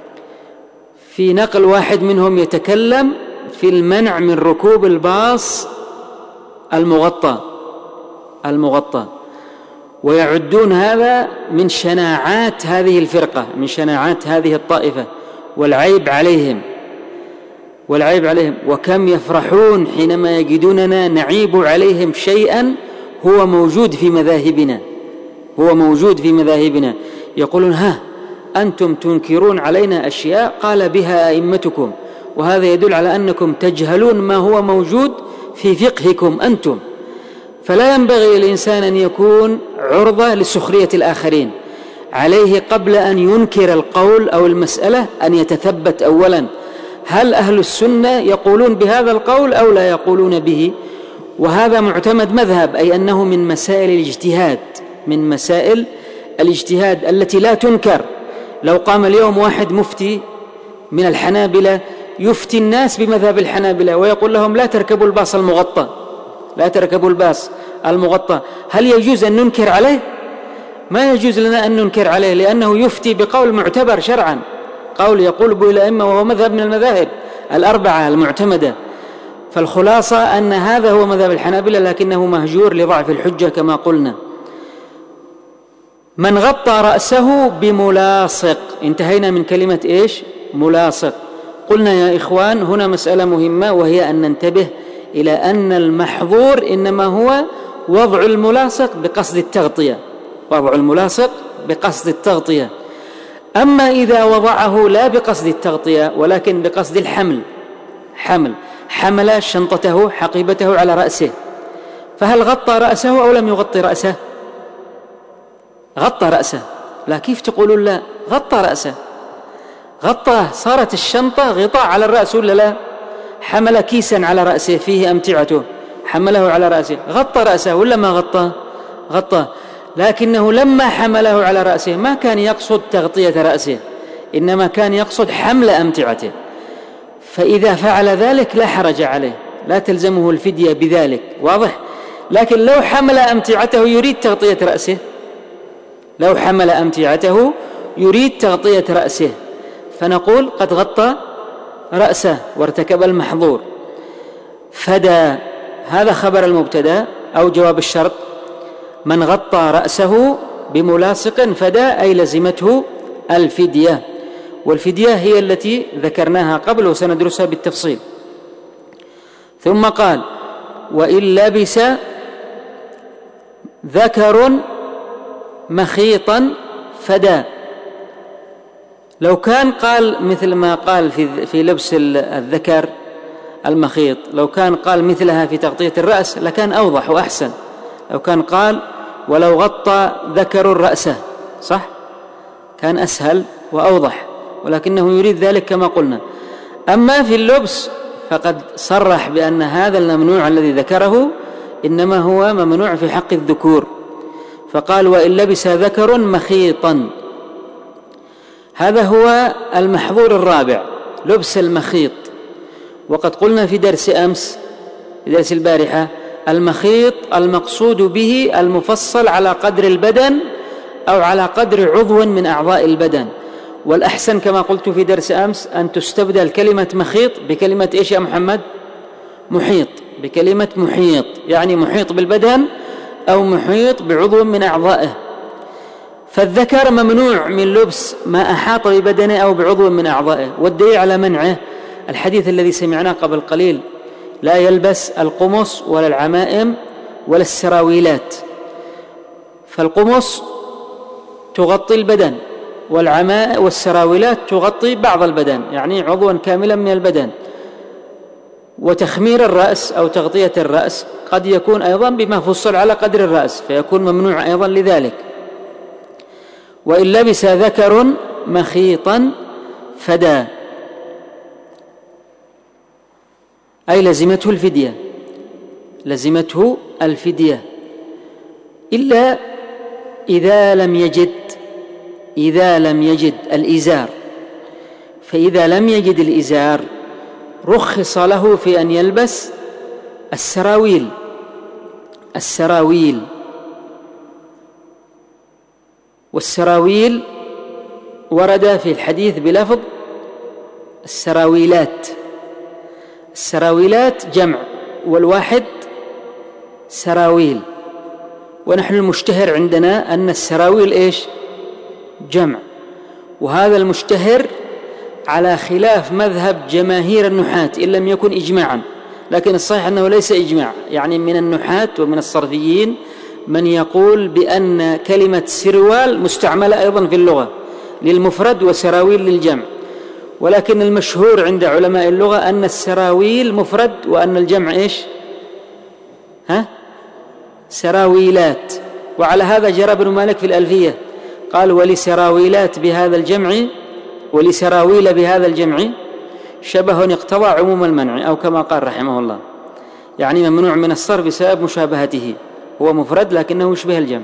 في نقل واحد منهم يتكلم في المنع من ركوب الباص المغطى المغطى ويعدون هذا من شناعات هذه الفرقة، من شناعات هذه الطائفة، والعيب عليهم، والعيب عليهم. وكم يفرحون حينما يجدوننا نعيب عليهم شيئا هو موجود في مذاهبنا، هو موجود في مذاهبنا. يقولون ها أنتم تنكرون علينا أشياء قال بها أئمتكم، وهذا يدل على أنكم تجهلون ما هو موجود في فقهكم أنتم. فلا ينبغي للإنسان أن يكون عرضة لسخرية الآخرين، عليه قبل أن ينكر القول أو المسألة أن يتثبت أولا هل أهل السنة يقولون بهذا القول أو لا يقولون به. وهذا معتمد مذهب، أي أنه من مسائل الاجتهاد، من مسائل الاجتهاد التي لا تنكر. لو قام اليوم واحد مفتي من الحنابلة يفتي الناس بمذهب الحنابلة ويقول لهم لا تركبوا الباص المغطى، لا تركبوا الباص المغطى، هل يجوز أن ننكر عليه؟ ما يجوز لنا أن ننكر عليه، لأنه يفتي بقول معتبر شرعا، قول يقول به الأئمة، وهو مذهب من المذاهب الأربعة المعتمدة. فالخلاصة أن هذا هو مذهب الحنابلة، لكنه مهجور لضعف الحجة كما قلنا. من غطى رأسه بملاصق، انتهينا من كلمة إيش؟ ملاصق. قلنا يا إخوان هنا مسألة مهمة، وهي أن ننتبه إلى أن المحظور إنما هو وضع الملاصق بقصد التغطية، وضع الملاصق بقصد التغطية. أما إذا وضعه لا بقصد التغطية ولكن بقصد الحمل، حمل حمل شنطته حقيبته على رأسه، فهل غطى رأسه أو لم يغطي رأسه؟ غطى رأسه. لا، كيف تقولون لا؟ غطى رأسه، غطاه، صارت الشنطة غطاء على الرأس ولا لا؟ حمل كيسا على رأسه فيه أمتعته، حمله على رأسه، غطى رأسه ولا ما غطاه؟ غطاه. لكنه لما حمله على رأسه ما كان يقصد تغطية رأسه، إنما كان يقصد حمل أمتعته. فإذا فعل ذلك لا حرج عليه، لا تلزمه الفدية بذلك، واضح؟ لكن لو حمل أمتعته يريد تغطية رأسه، لو حمل أمتعته يريد تغطية رأسه، فنقول قد غطى رأسه وارتكب المحظور فدى، هذا خبر المبتدأ أو جواب الشرط. من غطى رأسه بملاصق فدى أي لزمته الفدية، والفدية هي التي ذكرناها قبل وسندرسها بالتفصيل. ثم قال: وإن لبس ذكر مخيطا فدى. لو كان قال مثل ما قال في, في لبس الذكر المخيط، لو كان قال مثلها في تغطية الرأس لكان أوضح وأحسن. لو كان قال: ولو غطى ذكر رأسه، صح، كان أسهل وأوضح، ولكنه يريد ذلك كما قلنا. أما في اللبس فقد صرح بأن هذا الممنوع الذي ذكره إنما هو ممنوع في حق الذكور، فقال: وإن لبس ذكر مخيطا. هذا هو المحظور الرابع، لبس المخيط. وقد قلنا في درس أمس، في درس البارحة، المخيط المقصود به المفصل على قدر البدن أو على قدر عضو من أعضاء البدن. والأحسن كما قلت في درس أمس أن تستبدل كلمة مخيط بكلمة إيش يا محمد؟ محيط، بكلمة محيط، يعني محيط بالبدن أو محيط بعضو من أعضائه. فالذكر ممنوع من لبس ما أحاط ببدنه أو بعضو من أعضائه، والدليل على منعه الحديث الذي سمعناه قبل قليل: لا يلبس القمص ولا العمائم ولا السراويلات. فالقمص تغطي البدن، والعمائم والسراويلات تغطي بعض البدن، يعني عضوا كاملا من البدن. وتخمير الرأس أو تغطية الرأس قد يكون أيضا بما فصل على قدر الرأس، فيكون ممنوع أيضا لذلك. وإن لبس ذكر مخيطا فدى أي لزمته الفدية، لزمته الفدية، إلا إذا لم يجد إذا لم يجد الإزار. فإذا لم يجد الإزار رخص له في أن يلبس السراويل السراويل والسراويل ورد في الحديث بلفظ السراويلات. السراويلات جمع، والواحد سراويل. ونحن المشتهر عندنا أن السراويل إيش؟ جمع. وهذا المشتهر على خلاف مذهب جماهير النحاة إن لم يكن إجماعا، لكن الصحيح أنه ليس إجماع. يعني من النحاة ومن الصرفيين من يقول بأن كلمة سروال مستعملة أيضا في اللغة للمفرد وسراويل للجمع، ولكن المشهور عند علماء اللغة أن السراويل مفرد وأن الجمع إيش؟ ها؟ سراويلات. وعلى هذا جرى ابن مالك في الألفية، قال: ولسراويلات بهذا الجمع ولسراويل بهذا الجمع شبه اقتضى عموم المنع، أو كما قال رحمه الله، يعني ممنوع من الصرف بسبب مشابهته، هو مفرد لكنه يشبه الجمع.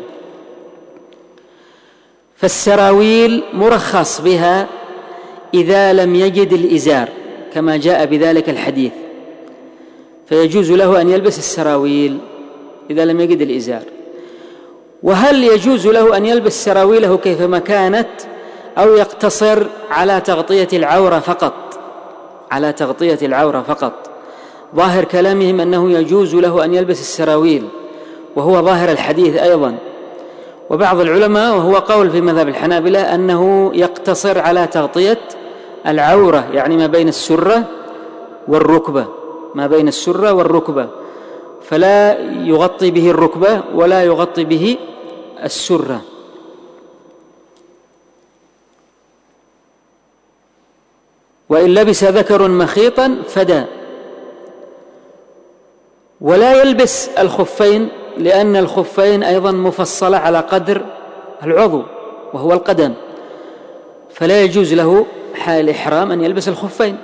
فالسراويل مرخص بها إذا لم يجد الإزار كما جاء بذلك الحديث، فيجوز له أن يلبس السراويل إذا لم يجد الإزار. وهل يجوز له أن يلبس سراويله كيفما كانت أو يقتصر على تغطية العورة فقط؟ على تغطية العورة فقط. ظاهر كلامهم أنه يجوز له أن يلبس السراويل، وهو ظاهر الحديث أيضا. وبعض العلماء، وهو قول في مذهب الحنابلة، أنه يقتصر على تغطية العورة، يعني ما بين السرة والركبة، ما بين السرة والركبة، فلا يغطي به الركبة ولا يغطي به السرة. وإن لبس ذكر مخيطا فدى. ولا يلبس الخفين، لأن الخفين أيضا مفصلة على قدر العضو وهو القدم، فلا يجوز له حال الإحرام أن يلبس الخفين.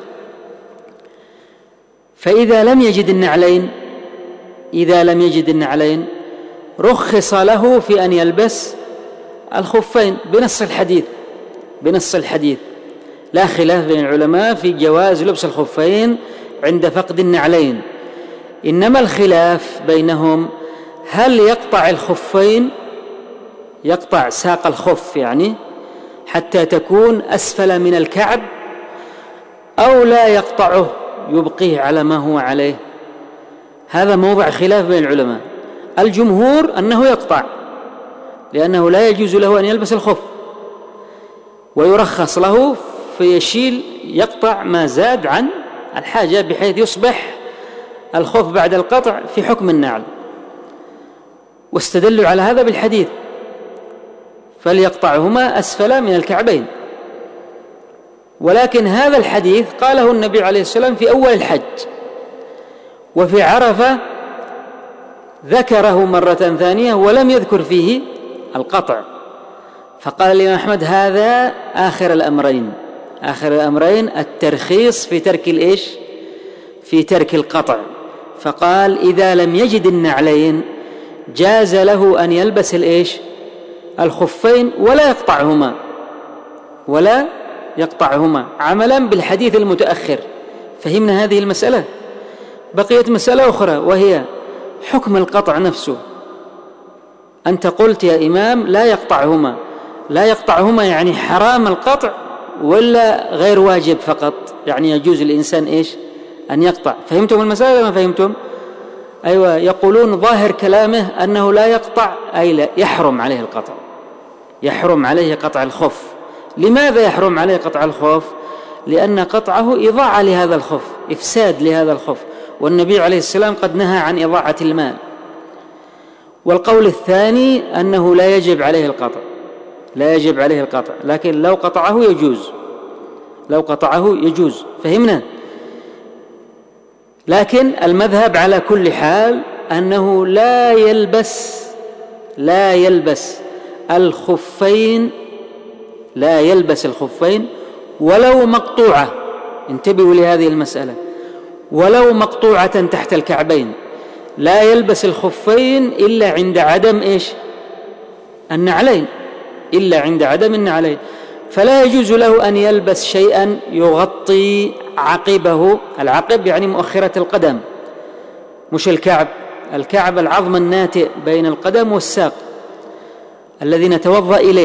فإذا لم يجد النعلين إذا لم يجد النعلين رخص له في أن يلبس الخفين بنص الحديث بنص الحديث لا خلاف بين العلماء في جواز لبس الخفين عند فقد النعلين، إنما الخلاف بينهم هل يقطع الخفين، يقطع ساق الخف يعني حتى تكون أسفل من الكعب، أو لا يقطعه يبقيه على ما هو عليه؟ هذا موضع خلاف بين العلماء. الجمهور أنه يقطع، لأنه لا يجوز له أن يلبس الخف، ويرخص له فيشيل يقطع ما زاد عن الحاجة بحيث يصبح الخف بعد القطع في حكم النعل. واستدلوا على هذا بالحديث فليقطعهما أسفل من الكعبين. ولكن هذا الحديث قاله النبي عليه السلام في أول الحج، وفي عرفة ذكره مرة ثانية ولم يذكر فيه القطع، فقال الإمام أحمد هذا آخر الأمرين، آخر الأمرين الترخيص في ترك الإيش؟ في ترك القطع. فقال إذا لم يجد النعلين جاز له أن يلبس الإيش؟ الخفين ولا يقطعهما، ولا يقطعهما، عملا بالحديث المتأخر. فهمنا هذه المسألة. بقيت مسألة أخرى وهي حكم القطع نفسه. أنت قلت يا إمام لا يقطعهما، لا يقطعهما يعني حرام القطع ولا غير واجب فقط؟ يعني يجوز الإنسان إيش؟ أن يقطع. فهمتم المسألة ولا ما فهمتم؟ أيوة، يقولون ظاهر كلامه أنه لا يقطع أي لا يحرم عليه القطع، يحرم عليه قطع الخف. لماذا يحرم عليه قطع الخف؟ لأن قطعه إضاعة لهذا الخف، إفساد لهذا الخف، والنبي عليه السلام قد نهى عن إضاعة المال. والقول الثاني أنه لا يجب عليه القطع، لا يجب عليه القطع، لكن لو قطعه يجوز، لو قطعه يجوز. فهمنا؟ لكن المذهب على كل حال أنه لا يلبس لا يلبس الخفين لا يلبس الخفين ولو مقطوعة. انتبهوا لهذه المسألة، ولو مقطوعة تحت الكعبين. لا يلبس الخفين إلا عند عدم إيش؟ النعلين، إلا عند عدم النعلين. فلا يجوز له أن يلبس شيئا يغطي عقبه. العقب يعني مؤخرة القدم، مش الكعب. الكعب العظم الناتئ بين القدم والساق الذي نتوضأ إليه،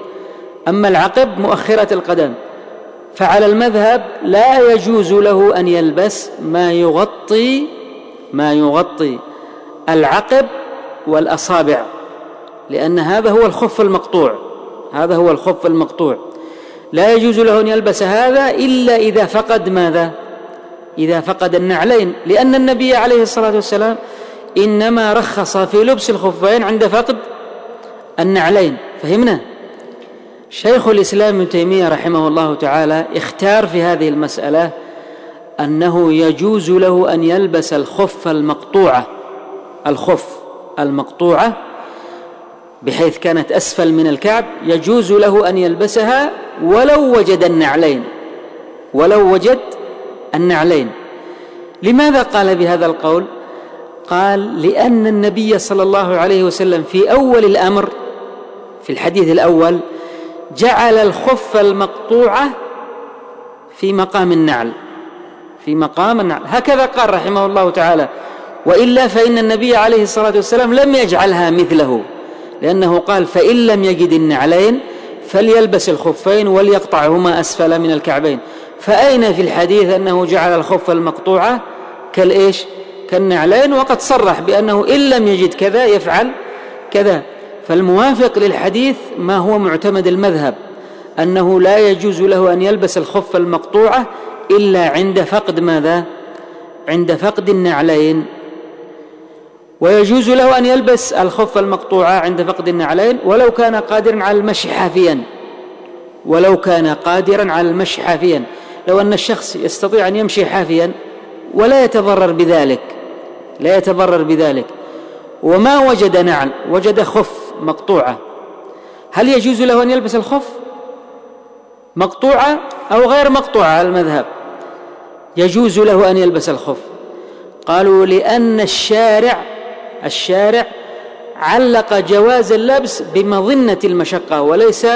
أما العقب مؤخرة القدم. فعلى المذهب لا يجوز له أن يلبس ما يغطي ما يغطي العقب والأصابع، لأن هذا هو الخف المقطوع، هذا هو الخف المقطوع. لا يجوز له أن يلبس هذا إلا إذا فقد ماذا؟ إذا فقد النعلين، لأن النبي عليه الصلاة والسلام إنما رخص في لبس الخفين عند فقد النعلين. فهمنا؟ شيخ الإسلام ابن تيمية رحمه الله تعالى اختار في هذه المسألة أنه يجوز له أن يلبس الخف المقطوعة، الخف المقطوعة بحيث كانت أسفل من الكعب، يجوز له أن يلبسها ولو وجد النعلين، ولو وجد النعلين. لماذا قال بهذا القول؟ قال لأن النبي صلى الله عليه وسلم في أول الأمر، في الحديث الأول، جعل الخف المقطوعة في مقام النعل، في مقام النعل، هكذا قال رحمه الله تعالى. وإلا فإن النبي عليه الصلاة والسلام لم يجعلها مثله، لأنه قال فإن لم يجد النعلين فليلبس الخفين وليقطعهما أسفل من الكعبين. فأين في الحديث أنه جعل الخف المقطوعة كالإيش؟ كالنعلين، وقد صرح بأنه إن لم يجد كذا يفعل كذا. فالموافق للحديث ما هو معتمد المذهب، أنه لا يجوز له أن يلبس الخف المقطوعة إلا عند فقد ماذا؟ عند فقد النعلين. ويجوز له أن يلبس الخف المقطوعة عند فقد النعلين ولو كان قادرا على المشي حافيا، ولو كان قادرا على المشي حافيا. لو أن الشخص يستطيع أن يمشي حافيا ولا يتضرر بذلك، لا يتضرر بذلك، وما وجد نعل، وجد خف مقطوعة، هل يجوز له أن يلبس الخف مقطوعة أو غير مقطوعة؟ على المذهب يجوز له أن يلبس الخف. قالوا لأن الشارع الشارع علق جواز اللبس بمظنة المشقة وليس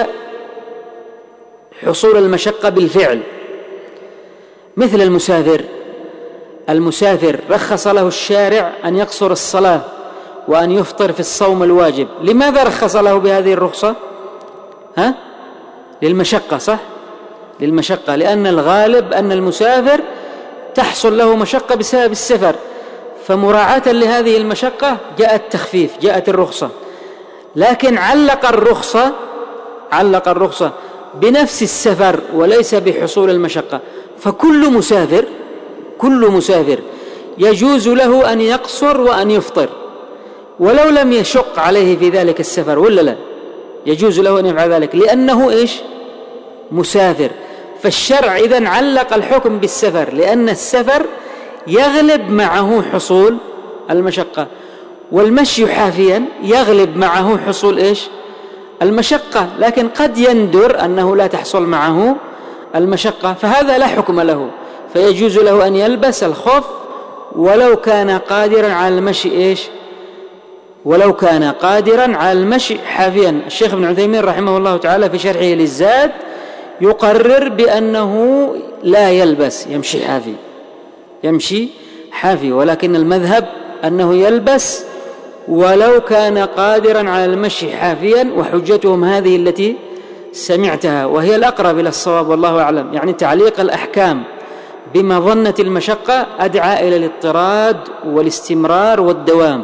حصول المشقة بالفعل. مثل المسافر، المسافر رخص له الشارع أن يقصر الصلاة وأن يفطر في الصوم الواجب. لماذا رخص له بهذه الرخصة؟ ها؟ للمشقة، صح؟ للمشقة، لأن الغالب أن المسافر تحصل له مشقة بسبب السفر، فمراعاة لهذه المشقة جاء التخفيف، جاءت الرخصة. لكن علق الرخصة علق الرخصة بنفس السفر وليس بحصول المشقة. فكل مسافر كل مسافر يجوز له أن يقصر وأن يفطر ولو لم يشق عليه في ذلك السفر، ولا لا؟ يجوز له أن يفعل ذلك لأنه إيش؟ مسافر. فالشرع إذن علق الحكم بالسفر، لأن السفر يغلب معه حصول المشقة، والمشي حافيا يغلب معه حصول إيش؟ المشقة، لكن قد يندر أنه لا تحصل معه المشقة، فهذا لا حكم له، فيجوز له أن يلبس الخف ولو كان قادرا على المشي إيش؟ ولو كان قادرا على المشي حافيا. الشيخ ابن عثيمين رحمه الله تعالى في شرحه للزاد يقرر بأنه لا يلبس، يمشي حافي يمشي حافي ولكن المذهب أنه يلبس ولو كان قادرا على المشي حافيا، وحجتهم هذه التي سمعتها وهي الأقرب إلى الصواب والله أعلم. يعني تعليق الأحكام بمظنة المشقة أدعى إلى الاضطراد والاستمرار والدوام.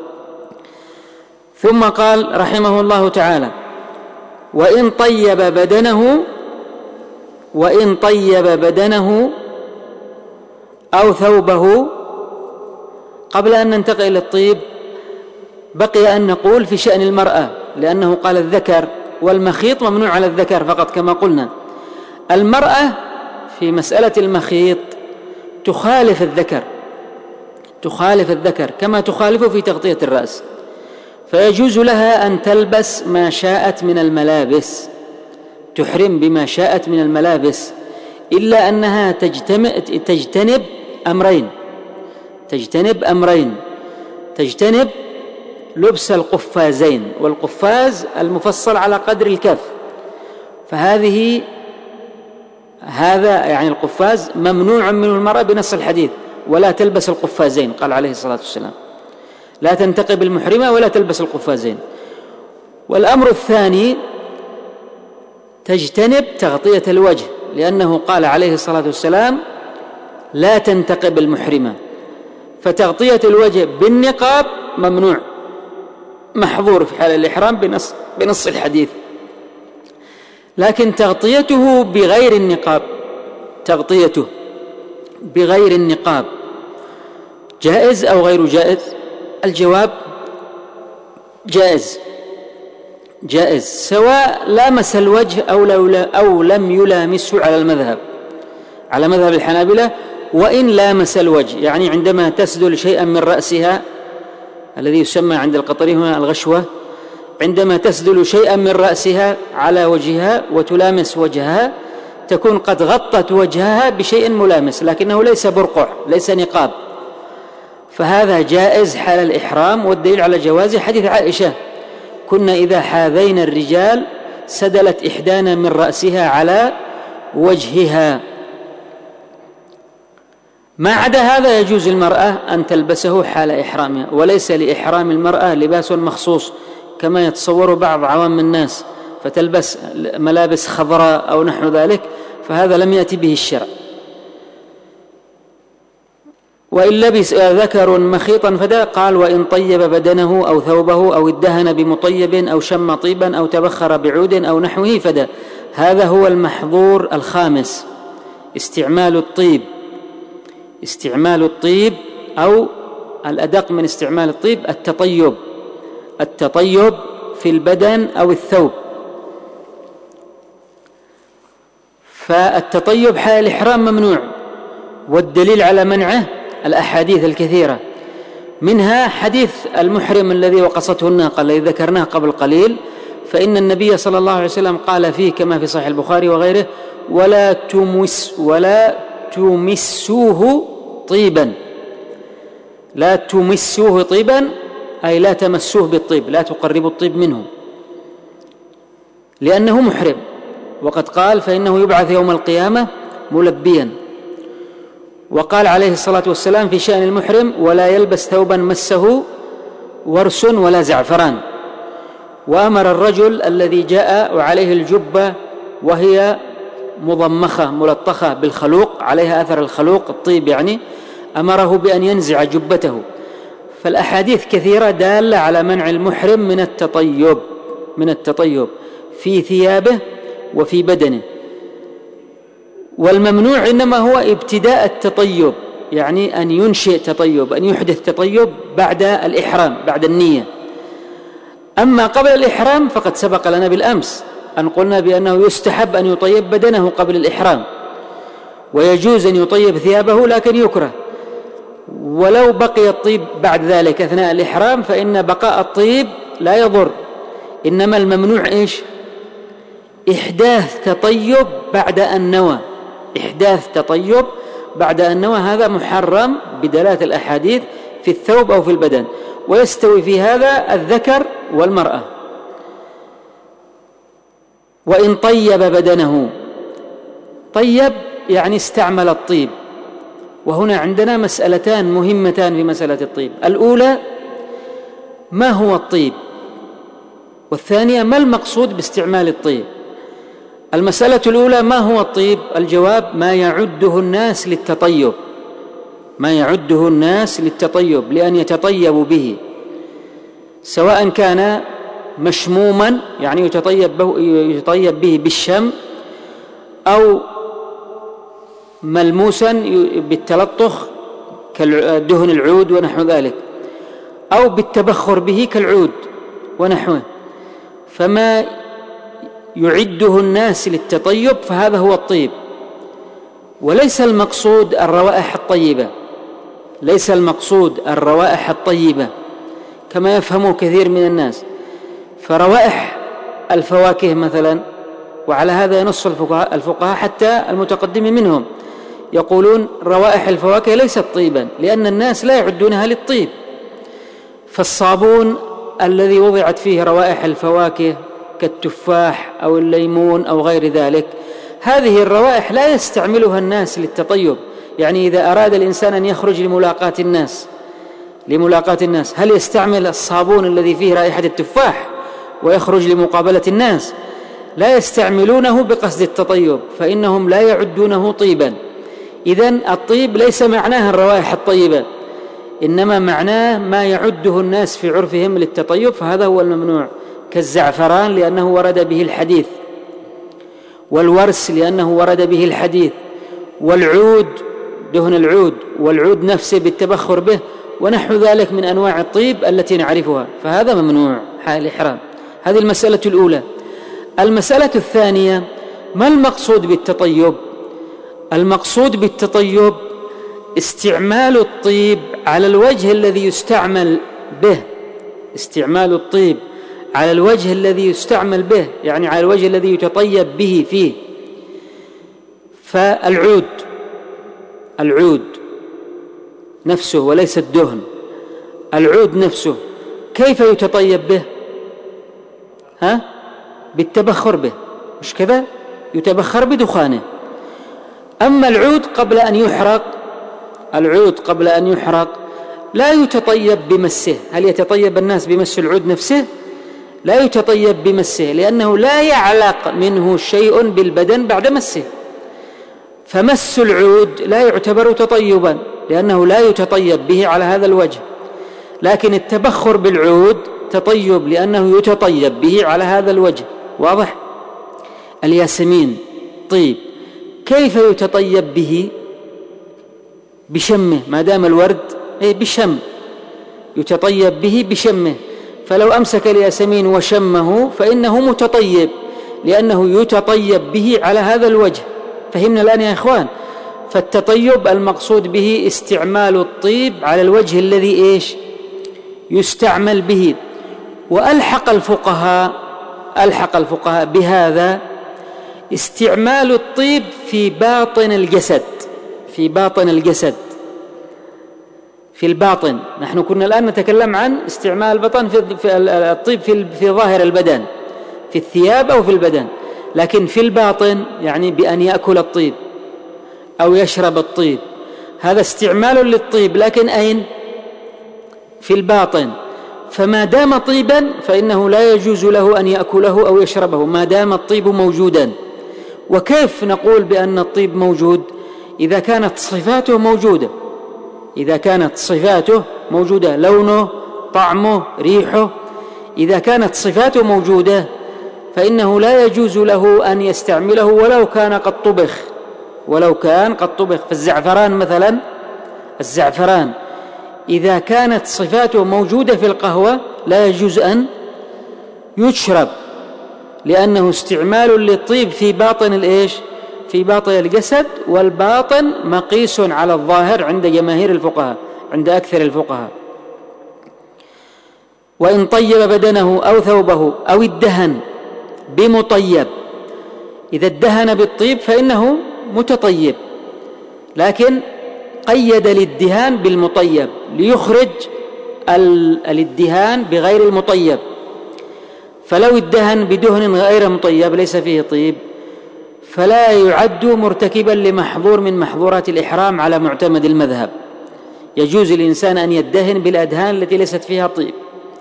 ثم قال رحمه الله تعالى: وإن طيب بدنه وإن طيب بدنه أو ثوبه. قبل أن ننتقل إلى الطيب بقي أن نقول في شأن المرأة، لأنه قال الذكر، والمخيط ممنوع على الذكر فقط كما قلنا. المرأة في مسألة المخيط تخالف الذكر تخالف الذكر كما تخالفه في تغطية الرأس، فيجوز لها أن تلبس ما شاءت من الملابس، تحرم بما شاءت من الملابس، إلا أنها تجتنب أمرين تجتنب أمرين تجتنب لبس القفازين، والقفاز المفصل على قدر الكف، فهذه هذا يعني القفاز ممنوع منه المرأة بنص الحديث: ولا تلبس القفازين، قال عليه الصلاة والسلام: لا تنتقب المحرمة ولا تلبس القفازين. والأمر الثاني تجتنب تغطية الوجه، لأنه قال عليه الصلاة والسلام: لا تنتقب المحرمة، فتغطية الوجه بالنقاب ممنوع، محظور في حال الإحرام بنص, بنص الحديث. لكن تغطيته بغير النقاب تغطيته بغير النقاب جائز أو غير جائز؟ الجواب جائز جائز سواء لامس الوجه أو, أو لم يلامسه، على المذهب على مذهب الحنابلة. وإن لامس الوجه، يعني عندما تسدل شيئا من رأسها، الذي يسمى عند القطري هنا الغشوة، عندما تسدل شيئا من رأسها على وجهها وتلامس وجهها، تكون قد غطت وجهها بشيء ملامس، لكنه ليس برقع، ليس نقاب، فهذا جائز حال الإحرام. والدليل على جوازه حديث عائشة: كنا إذا حاذينا الرجال سدلت إحدانا من رأسها على وجهها. ما عدا هذا يجوز المرأة أن تلبسه حال إحرامها، وليس لإحرام المرأة لباس مخصوص كما يتصور بعض عوام الناس، فتلبس ملابس خضراء أو نحو ذلك، فهذا لم يأتي به الشرع. وإن لبس ذكر مخيطا فدا، قال: وإن طيب بدنه أو ثوبه أو ادهن بمطيب أو شم طيبا أو تبخر بعود أو نحوه فدا. هذا هو المحظور الخامس: استعمال الطيب استعمال الطيب أو الأدق من استعمال الطيب التطيب التطيب في البدن أو الثوب. فالتطيب حال الإحرام ممنوع، والدليل على منعه الأحاديث الكثيرة، منها حديث المحرم الذي وقصته الناقة الذي ذكرناه قبل قليل، فإن النبي صلى الله عليه وسلم قال فيه كما في صحيح البخاري وغيره: ولا تمس ولا تمسوه طيبا لا تمسوه طيبا أي لا تمسوه بالطيب، لا تقربوا الطيب منه، لأنه محرم. وقد قال: فإنه يبعث يوم القيامة ملبيا. وقال عليه الصلاة والسلام في شأن المحرم: ولا يلبس ثوبا مسه ورس ولا زعفران. وأمر الرجل الذي جاء وعليه الجبة وهي مضمخة ملطخة بالخلوق عليها أثر الخلوق الطيب يعني، أمره بأن ينزع جبته. فالأحاديث كثيرة دالة على منع المحرم من التطيب من التطيب في ثيابه وفي بدنه. والممنوع إنما هو ابتداء التطيب، يعني أن ينشئ تطيب، أن يحدث تطيب بعد الإحرام، بعد النية. أما قبل الإحرام فقد سبق لنا بالأمس أن قلنا بأنه يستحب أن يطيب بدنه قبل الإحرام، ويجوز أن يطيب ثيابه لكن يكره. ولو بقي الطيب بعد ذلك أثناء الإحرام فإن بقاء الطيب لا يضر، إنما الممنوع إيش؟ إحداث تطيب بعد أن نوى، إحداث تطيب بعد أن نوى، هذا محرم بدلالة الأحاديث في الثوب أو في البدن، ويستوي في هذا الذكر والمرأة. وإن طيب بدنه، طيب يعني استعمل الطيب. وهنا عندنا مسألتان مهمتان في مسألة الطيب: الأولى ما هو الطيب، والثانية ما المقصود باستعمال الطيب. المسألة الأولى ما هو الطيب؟ الجواب: ما يعده الناس للتطيب، ما يعده الناس للتطيب لأن يتطيبوا به، سواء كان مشموما يعني يتطيب به, يتطيب به بالشم، أو ملموسا بالتلطخ كدهن العود ونحو ذلك، أو بالتبخر به كالعود ونحوه. فما يعده الناس للتطيب فهذا هو الطيب، وليس المقصود الروائح الطيبة، ليس المقصود الروائح الطيبة كما يفهم كثير من الناس. فروائح الفواكه مثلا، وعلى هذا ينص الفقهاء, الفقهاء حتى المتقدمين منهم يقولون روائح الفواكه ليست طيبا لأن الناس لا يعدونها للطيب. فالصابون الذي وضعت فيه روائح الفواكه كالتفاح أو الليمون أو غير ذلك، هذه الروائح لا يستعملها الناس للتطيب. يعني إذا أراد الإنسان أن يخرج لملاقاة الناس لملاقاة الناس هل يستعمل الصابون الذي فيه رائحة التفاح ويخرج لمقابلة الناس؟ لا يستعملونه بقصد التطيب، فإنهم لا يعدونه طيبا. إذن الطيب ليس معناه الروائح الطيبة، إنما معناه ما يعده الناس في عرفهم للتطيب، فهذا هو الممنوع، كالزعفران لأنه ورد به الحديث، والورس لأنه ورد به الحديث، والعود دهن العود والعود نفسه بالتبخر به، ونحو ذلك من أنواع الطيب التي نعرفها، فهذا ممنوع حال الإحرام. هذه المسألة الأولى. المسألة الثانية: ما المقصود بالتطيب؟ المقصود بالتطيب استعمال الطيب على الوجه الذي يستعمل به، استعمال الطيب على الوجه الذي يستعمل به، يعني على الوجه الذي يتطيب به فيه. فالعود العود نفسه وليس الدهن، العود نفسه كيف يتطيب به؟ ها؟ بالتبخر به، مش كذا؟ يتبخر بدخانه. أما العود قبل أن يحرق، العود قبل أن يحرق لا يتطيب بمسه. هل يتطيب الناس بمس العود نفسه؟ لا يتطيب بمسه، لأنه لا يعلق منه شيء بالبدن بعد مسه، فمس العود لا يعتبر تطيبا لأنه لا يتطيب به على هذا الوجه. لكن التبخر بالعود تطيب لأنه يتطيب به على هذا الوجه. واضح؟ الياسمين طيب، كيف يتطيب به؟ بشمه، ما دام الورد أي بشم، يتطيب به بشمه. فلو أمسك الياسمين وشمه فإنه متطيب لأنه يتطيب به على هذا الوجه. فهمنا الآن يا إخوان؟ فالتطيب المقصود به استعمال الطيب على الوجه الذي إيش؟ يستعمل به. وألحق الفقهاء ألحق الفقهاء بهذا استعمال الطيب في باطن الجسد، في باطن الجسد، في الباطن. نحن كنا الآن نتكلم عن استعمال البطن في الطيب في في ظاهر البدن، في الثياب أو في البدن، لكن في الباطن يعني بأن يأكل الطيب أو يشرب الطيب، هذا استعمال للطيب، لكن أين؟ في الباطن. فما دام طيبا فإنه لا يجوز له أن يأكله أو يشربه ما دام الطيب موجودا. وكيف نقول بأن الطيب موجود؟ إذا كانت صفاته موجودة، إذا كانت صفاته موجودة، لونه، طعمه، ريحه، إذا كانت صفاته موجودة فإنه لا يجوز له أن يستعمله ولو كان قد طبخ، ولو كان قد طبخ. فالزعفران مثلا، الزعفران إذا كانت صفاته موجودة في القهوة لا يجوز أن يشرب، لأنه استعمال للطيب في باطن الإيش؟ في باطن الجسد، والباطن مقيس على الظاهر عند جماهير الفقهاء، عند أكثر الفقهاء. وإن طيب بدنه أو ثوبه أو ادهن بمطيب، إذا ادهن بالطيب فإنه متطيب، لكن قيد الادهان بالمطيب ليخرج الادهان بغير المطيب. فلو ادهن بدهن غير مطيب ليس فيه طيب فلا يعد مرتكبا لمحظور من محظورات الإحرام على معتمد المذهب. يجوز للإنسان أن يدهن بالأدهان التي ليست فيها طيب.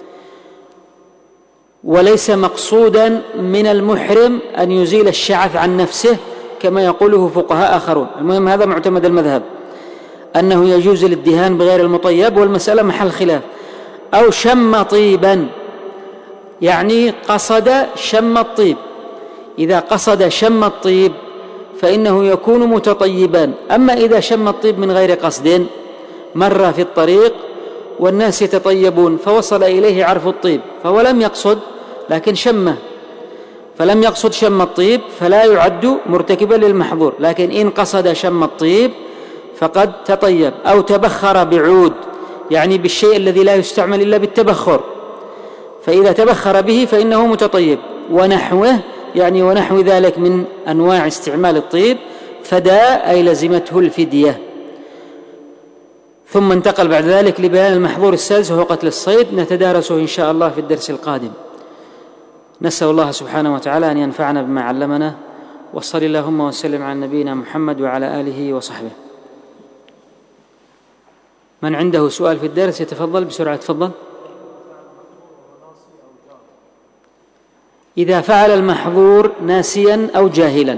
وليس مقصودا من المحرم أن يزيل الشعث عن نفسه كما يقوله فقهاء آخرون. المهم هذا معتمد المذهب أنه يجوز الادهان بغير المطيب، والمسألة محل خلاف. أو شم طيبا، يعني قصد شم الطيب. إذا قصد شم الطيب فإنه يكون متطيبا. أما إذا شم الطيب من غير قصد، مر في الطريق والناس يتطيبون فوصل إليه عرف الطيب فهو لم يقصد لكن شمه، فلم يقصد شم الطيب فلا يعد مرتكبا للمحظور. لكن إن قصد شم الطيب فقد تطيب. أو تبخر بعود، يعني بالشيء الذي لا يستعمل إلا بالتبخر، فإذا تبخر به فإنه متطيب. ونحوه، يعني ونحو ذلك من أنواع استعمال الطيب، فداء أي لزمته الفدية. ثم انتقل بعد ذلك لبيان المحظور السادس وهو قتل الصيد، نتدارسه إن شاء الله في الدرس القادم. نسأل الله سبحانه وتعالى أن ينفعنا بما علمنا، وصل اللهم وسلم على نبينا محمد وعلى آله وصحبه. من عنده سؤال في الدرس يتفضل بسرعة. تفضل. إذا فعل المحظور ناسيا أو جاهلا،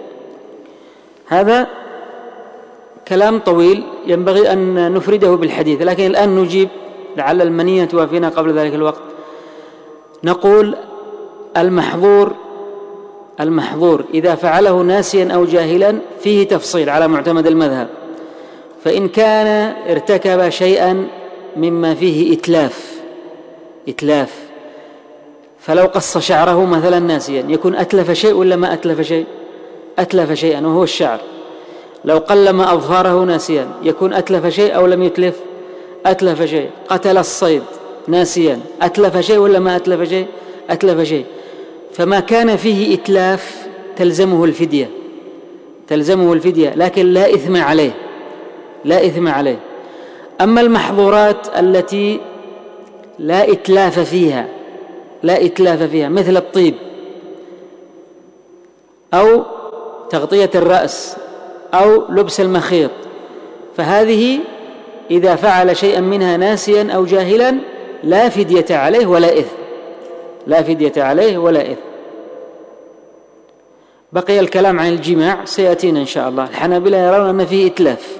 هذا كلام طويل ينبغي أن نفرده بالحديث، لكن الآن نجيب لعل المنية توافينا قبل ذلك الوقت. نقول المحظور المحظور إذا فعله ناسيا أو جاهلا فيه تفصيل على معتمد المذهب. فإن كان ارتكب شيئا مما فيه إتلاف إتلاف فلو قص شعره مثلا ناسيا يكون أتلف شيء ولا ما أتلف شيء؟ أتلف شيئا وهو الشعر. لو قلم أظفاره ناسيا يكون أتلف شيء أو لم يتلف؟ أتلف شيء. قتل الصيد ناسيا أتلف شيء ولا ما أتلف شيء؟ أتلف شيء. فما كان فيه إتلاف تلزمه الفدية تلزمه الفدية لكن لا إثم عليه لا إثم عليه. أما المحظورات التي لا إتلاف فيها لا إتلاف فيها مثل الطيب أو تغطية الرأس أو لبس المخيط، فهذه إذا فعل شيئا منها ناسيا أو جاهلا لا فدية عليه ولا إثم لا فدية عليه ولا إثم. بقي الكلام عن الجماع سيأتينا إن شاء الله. الحنابلة يرون أن فيه إتلاف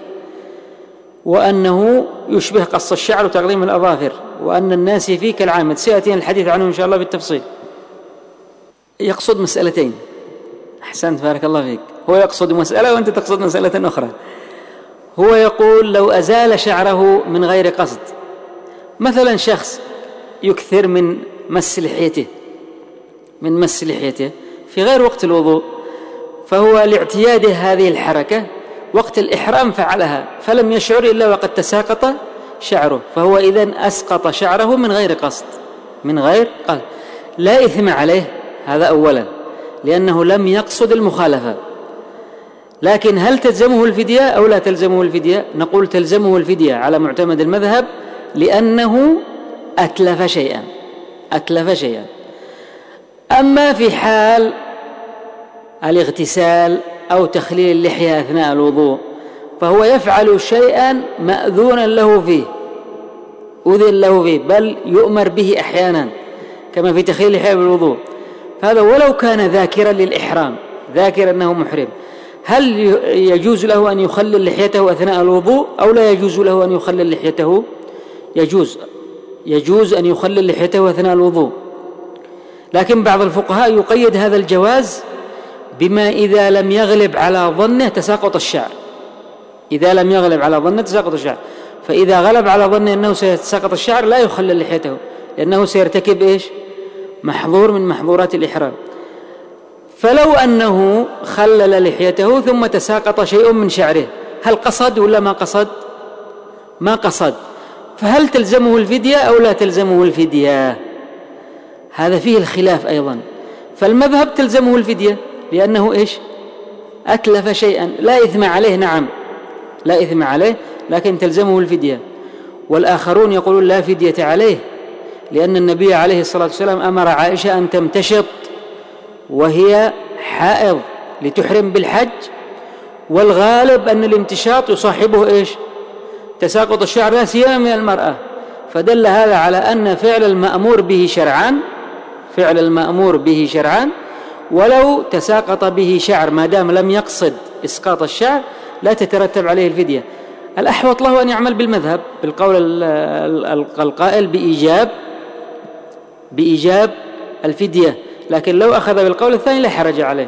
وأنه يشبه قص الشعر وتقليم الأظافر، وأن الناس فيه كالعامد، سيأتينا الحديث عنه إن شاء الله بالتفصيل. يقصد مسألتين. أحسنت بارك الله فيك. هو يقصد مسألة وأنت تقصد مسألة أخرى. هو يقول لو أزال شعره من غير قصد، مثلا شخص يكثر من مس لحيته من مس لحيته في غير وقت الوضوء، فهو لاعتياده هذه الحركة وقت الإحرام فعلها فلم يشعر إلا وقد تساقط شعره، فهو إذن أسقط شعره من غير قصد من غير قصد لا إثم عليه. هذا أولا لأنه لم يقصد المخالفة. لكن هل تلزمه الفدية أو لا تلزمه الفدية؟ نقول تلزمه الفدية على معتمد المذهب لأنه أتلف شيئا أتلف شيئا. أما في حال الاغتسال أو تخليل اللحية أثناء الوضوء فهو يفعل شيئا مأذونا له فيه أذن له فيه، بل يؤمر به أحيانا كما في تخليل اللحية بالوضوء، فهذا ولو كان ذاكرا للإحرام ذاكر أنه محرم، هل يجوز له أن يخلل لحيته أثناء الوضوء أو لا يجوز له أن يخلل لحيته؟ يجوز يجوز أن يخلل لحيته أثناء الوضوء، لكن بعض الفقهاء يقيد هذا الجواز بما إذا لم يغلب على ظنه تساقط الشعر، إذا لم يغلب على ظنه تساقط الشعر، فإذا غلب على ظنه أنه سيتساقط الشعر لا يخلل لحيته، لأنه سيرتكب إيش؟ محظور من محظورات الإحرام. فلو أنه خلل لحيته ثم تساقط شيء من شعره، هل قصد ولا ما قصد؟ ما قصد، فهل تلزمه الفدية أو لا تلزمه الفدية؟ هذا فيه الخلاف أيضا. فالمذهب تلزمه الفدية لأنه إيش؟ أتلف شيئا، لا إثم عليه، نعم لا إثم عليه، لكن تلزمه الفدية. والآخرون يقولون لا فدية عليه، لأن النبي عليه الصلاة والسلام أمر عائشة أن تمتشط وهي حائض لتحرم بالحج، والغالب أن الامتشاط يصاحبه إيش؟ تساقط الشعر، لا سيما من المرأة، فدل هذا على أن فعل المأمور به شرعان، فعل المأمور به شرعان، ولو تساقط به شعر ما دام لم يقصد إسقاط الشعر لا تترتب عليه الفدية. الأحوط له أن يعمل بالمذهب، بالقول القائل بإيجاب بإيجاب الفدية، لكن لو أخذ بالقول الثاني لا حرج عليه.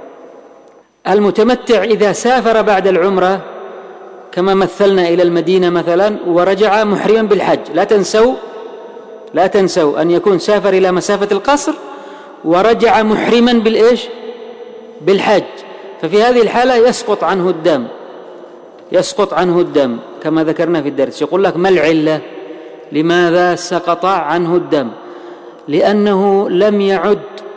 المتمتع إذا سافر بعد العمرة كما مثلنا إلى المدينة مثلا ورجع محرما بالحج، لا تنسوا لا تنسوا أن يكون سافر إلى مسافة القصر ورجع محرما بالإيش؟ بالحج، ففي هذه الحالة يسقط عنه الدم، يسقط عنه الدم كما ذكرنا في الدرس. يقول لك ما العلة؟ لماذا سقط عنه الدم؟ لأنه لم يعد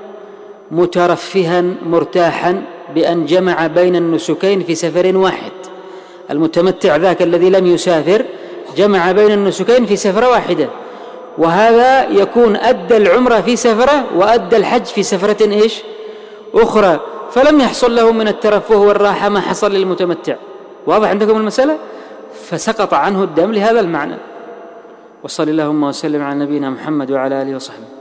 مترفها مرتاحا بأن جمع بين النسكين في سفر واحد. المتمتع ذاك الذي لم يسافر جمع بين النسكين في سفرة واحدة، وهذا يكون أدى العمرة في سفرة وأدى الحج في سفرة إيش؟ أخرى، فلم يحصل له من الترفه والراحة ما حصل للمتمتع. واضح عندكم المسألة؟ فسقط عنه الدم لهذا المعنى. وصلى اللهم وسلم على نبينا محمد وعلى آله وصحبه.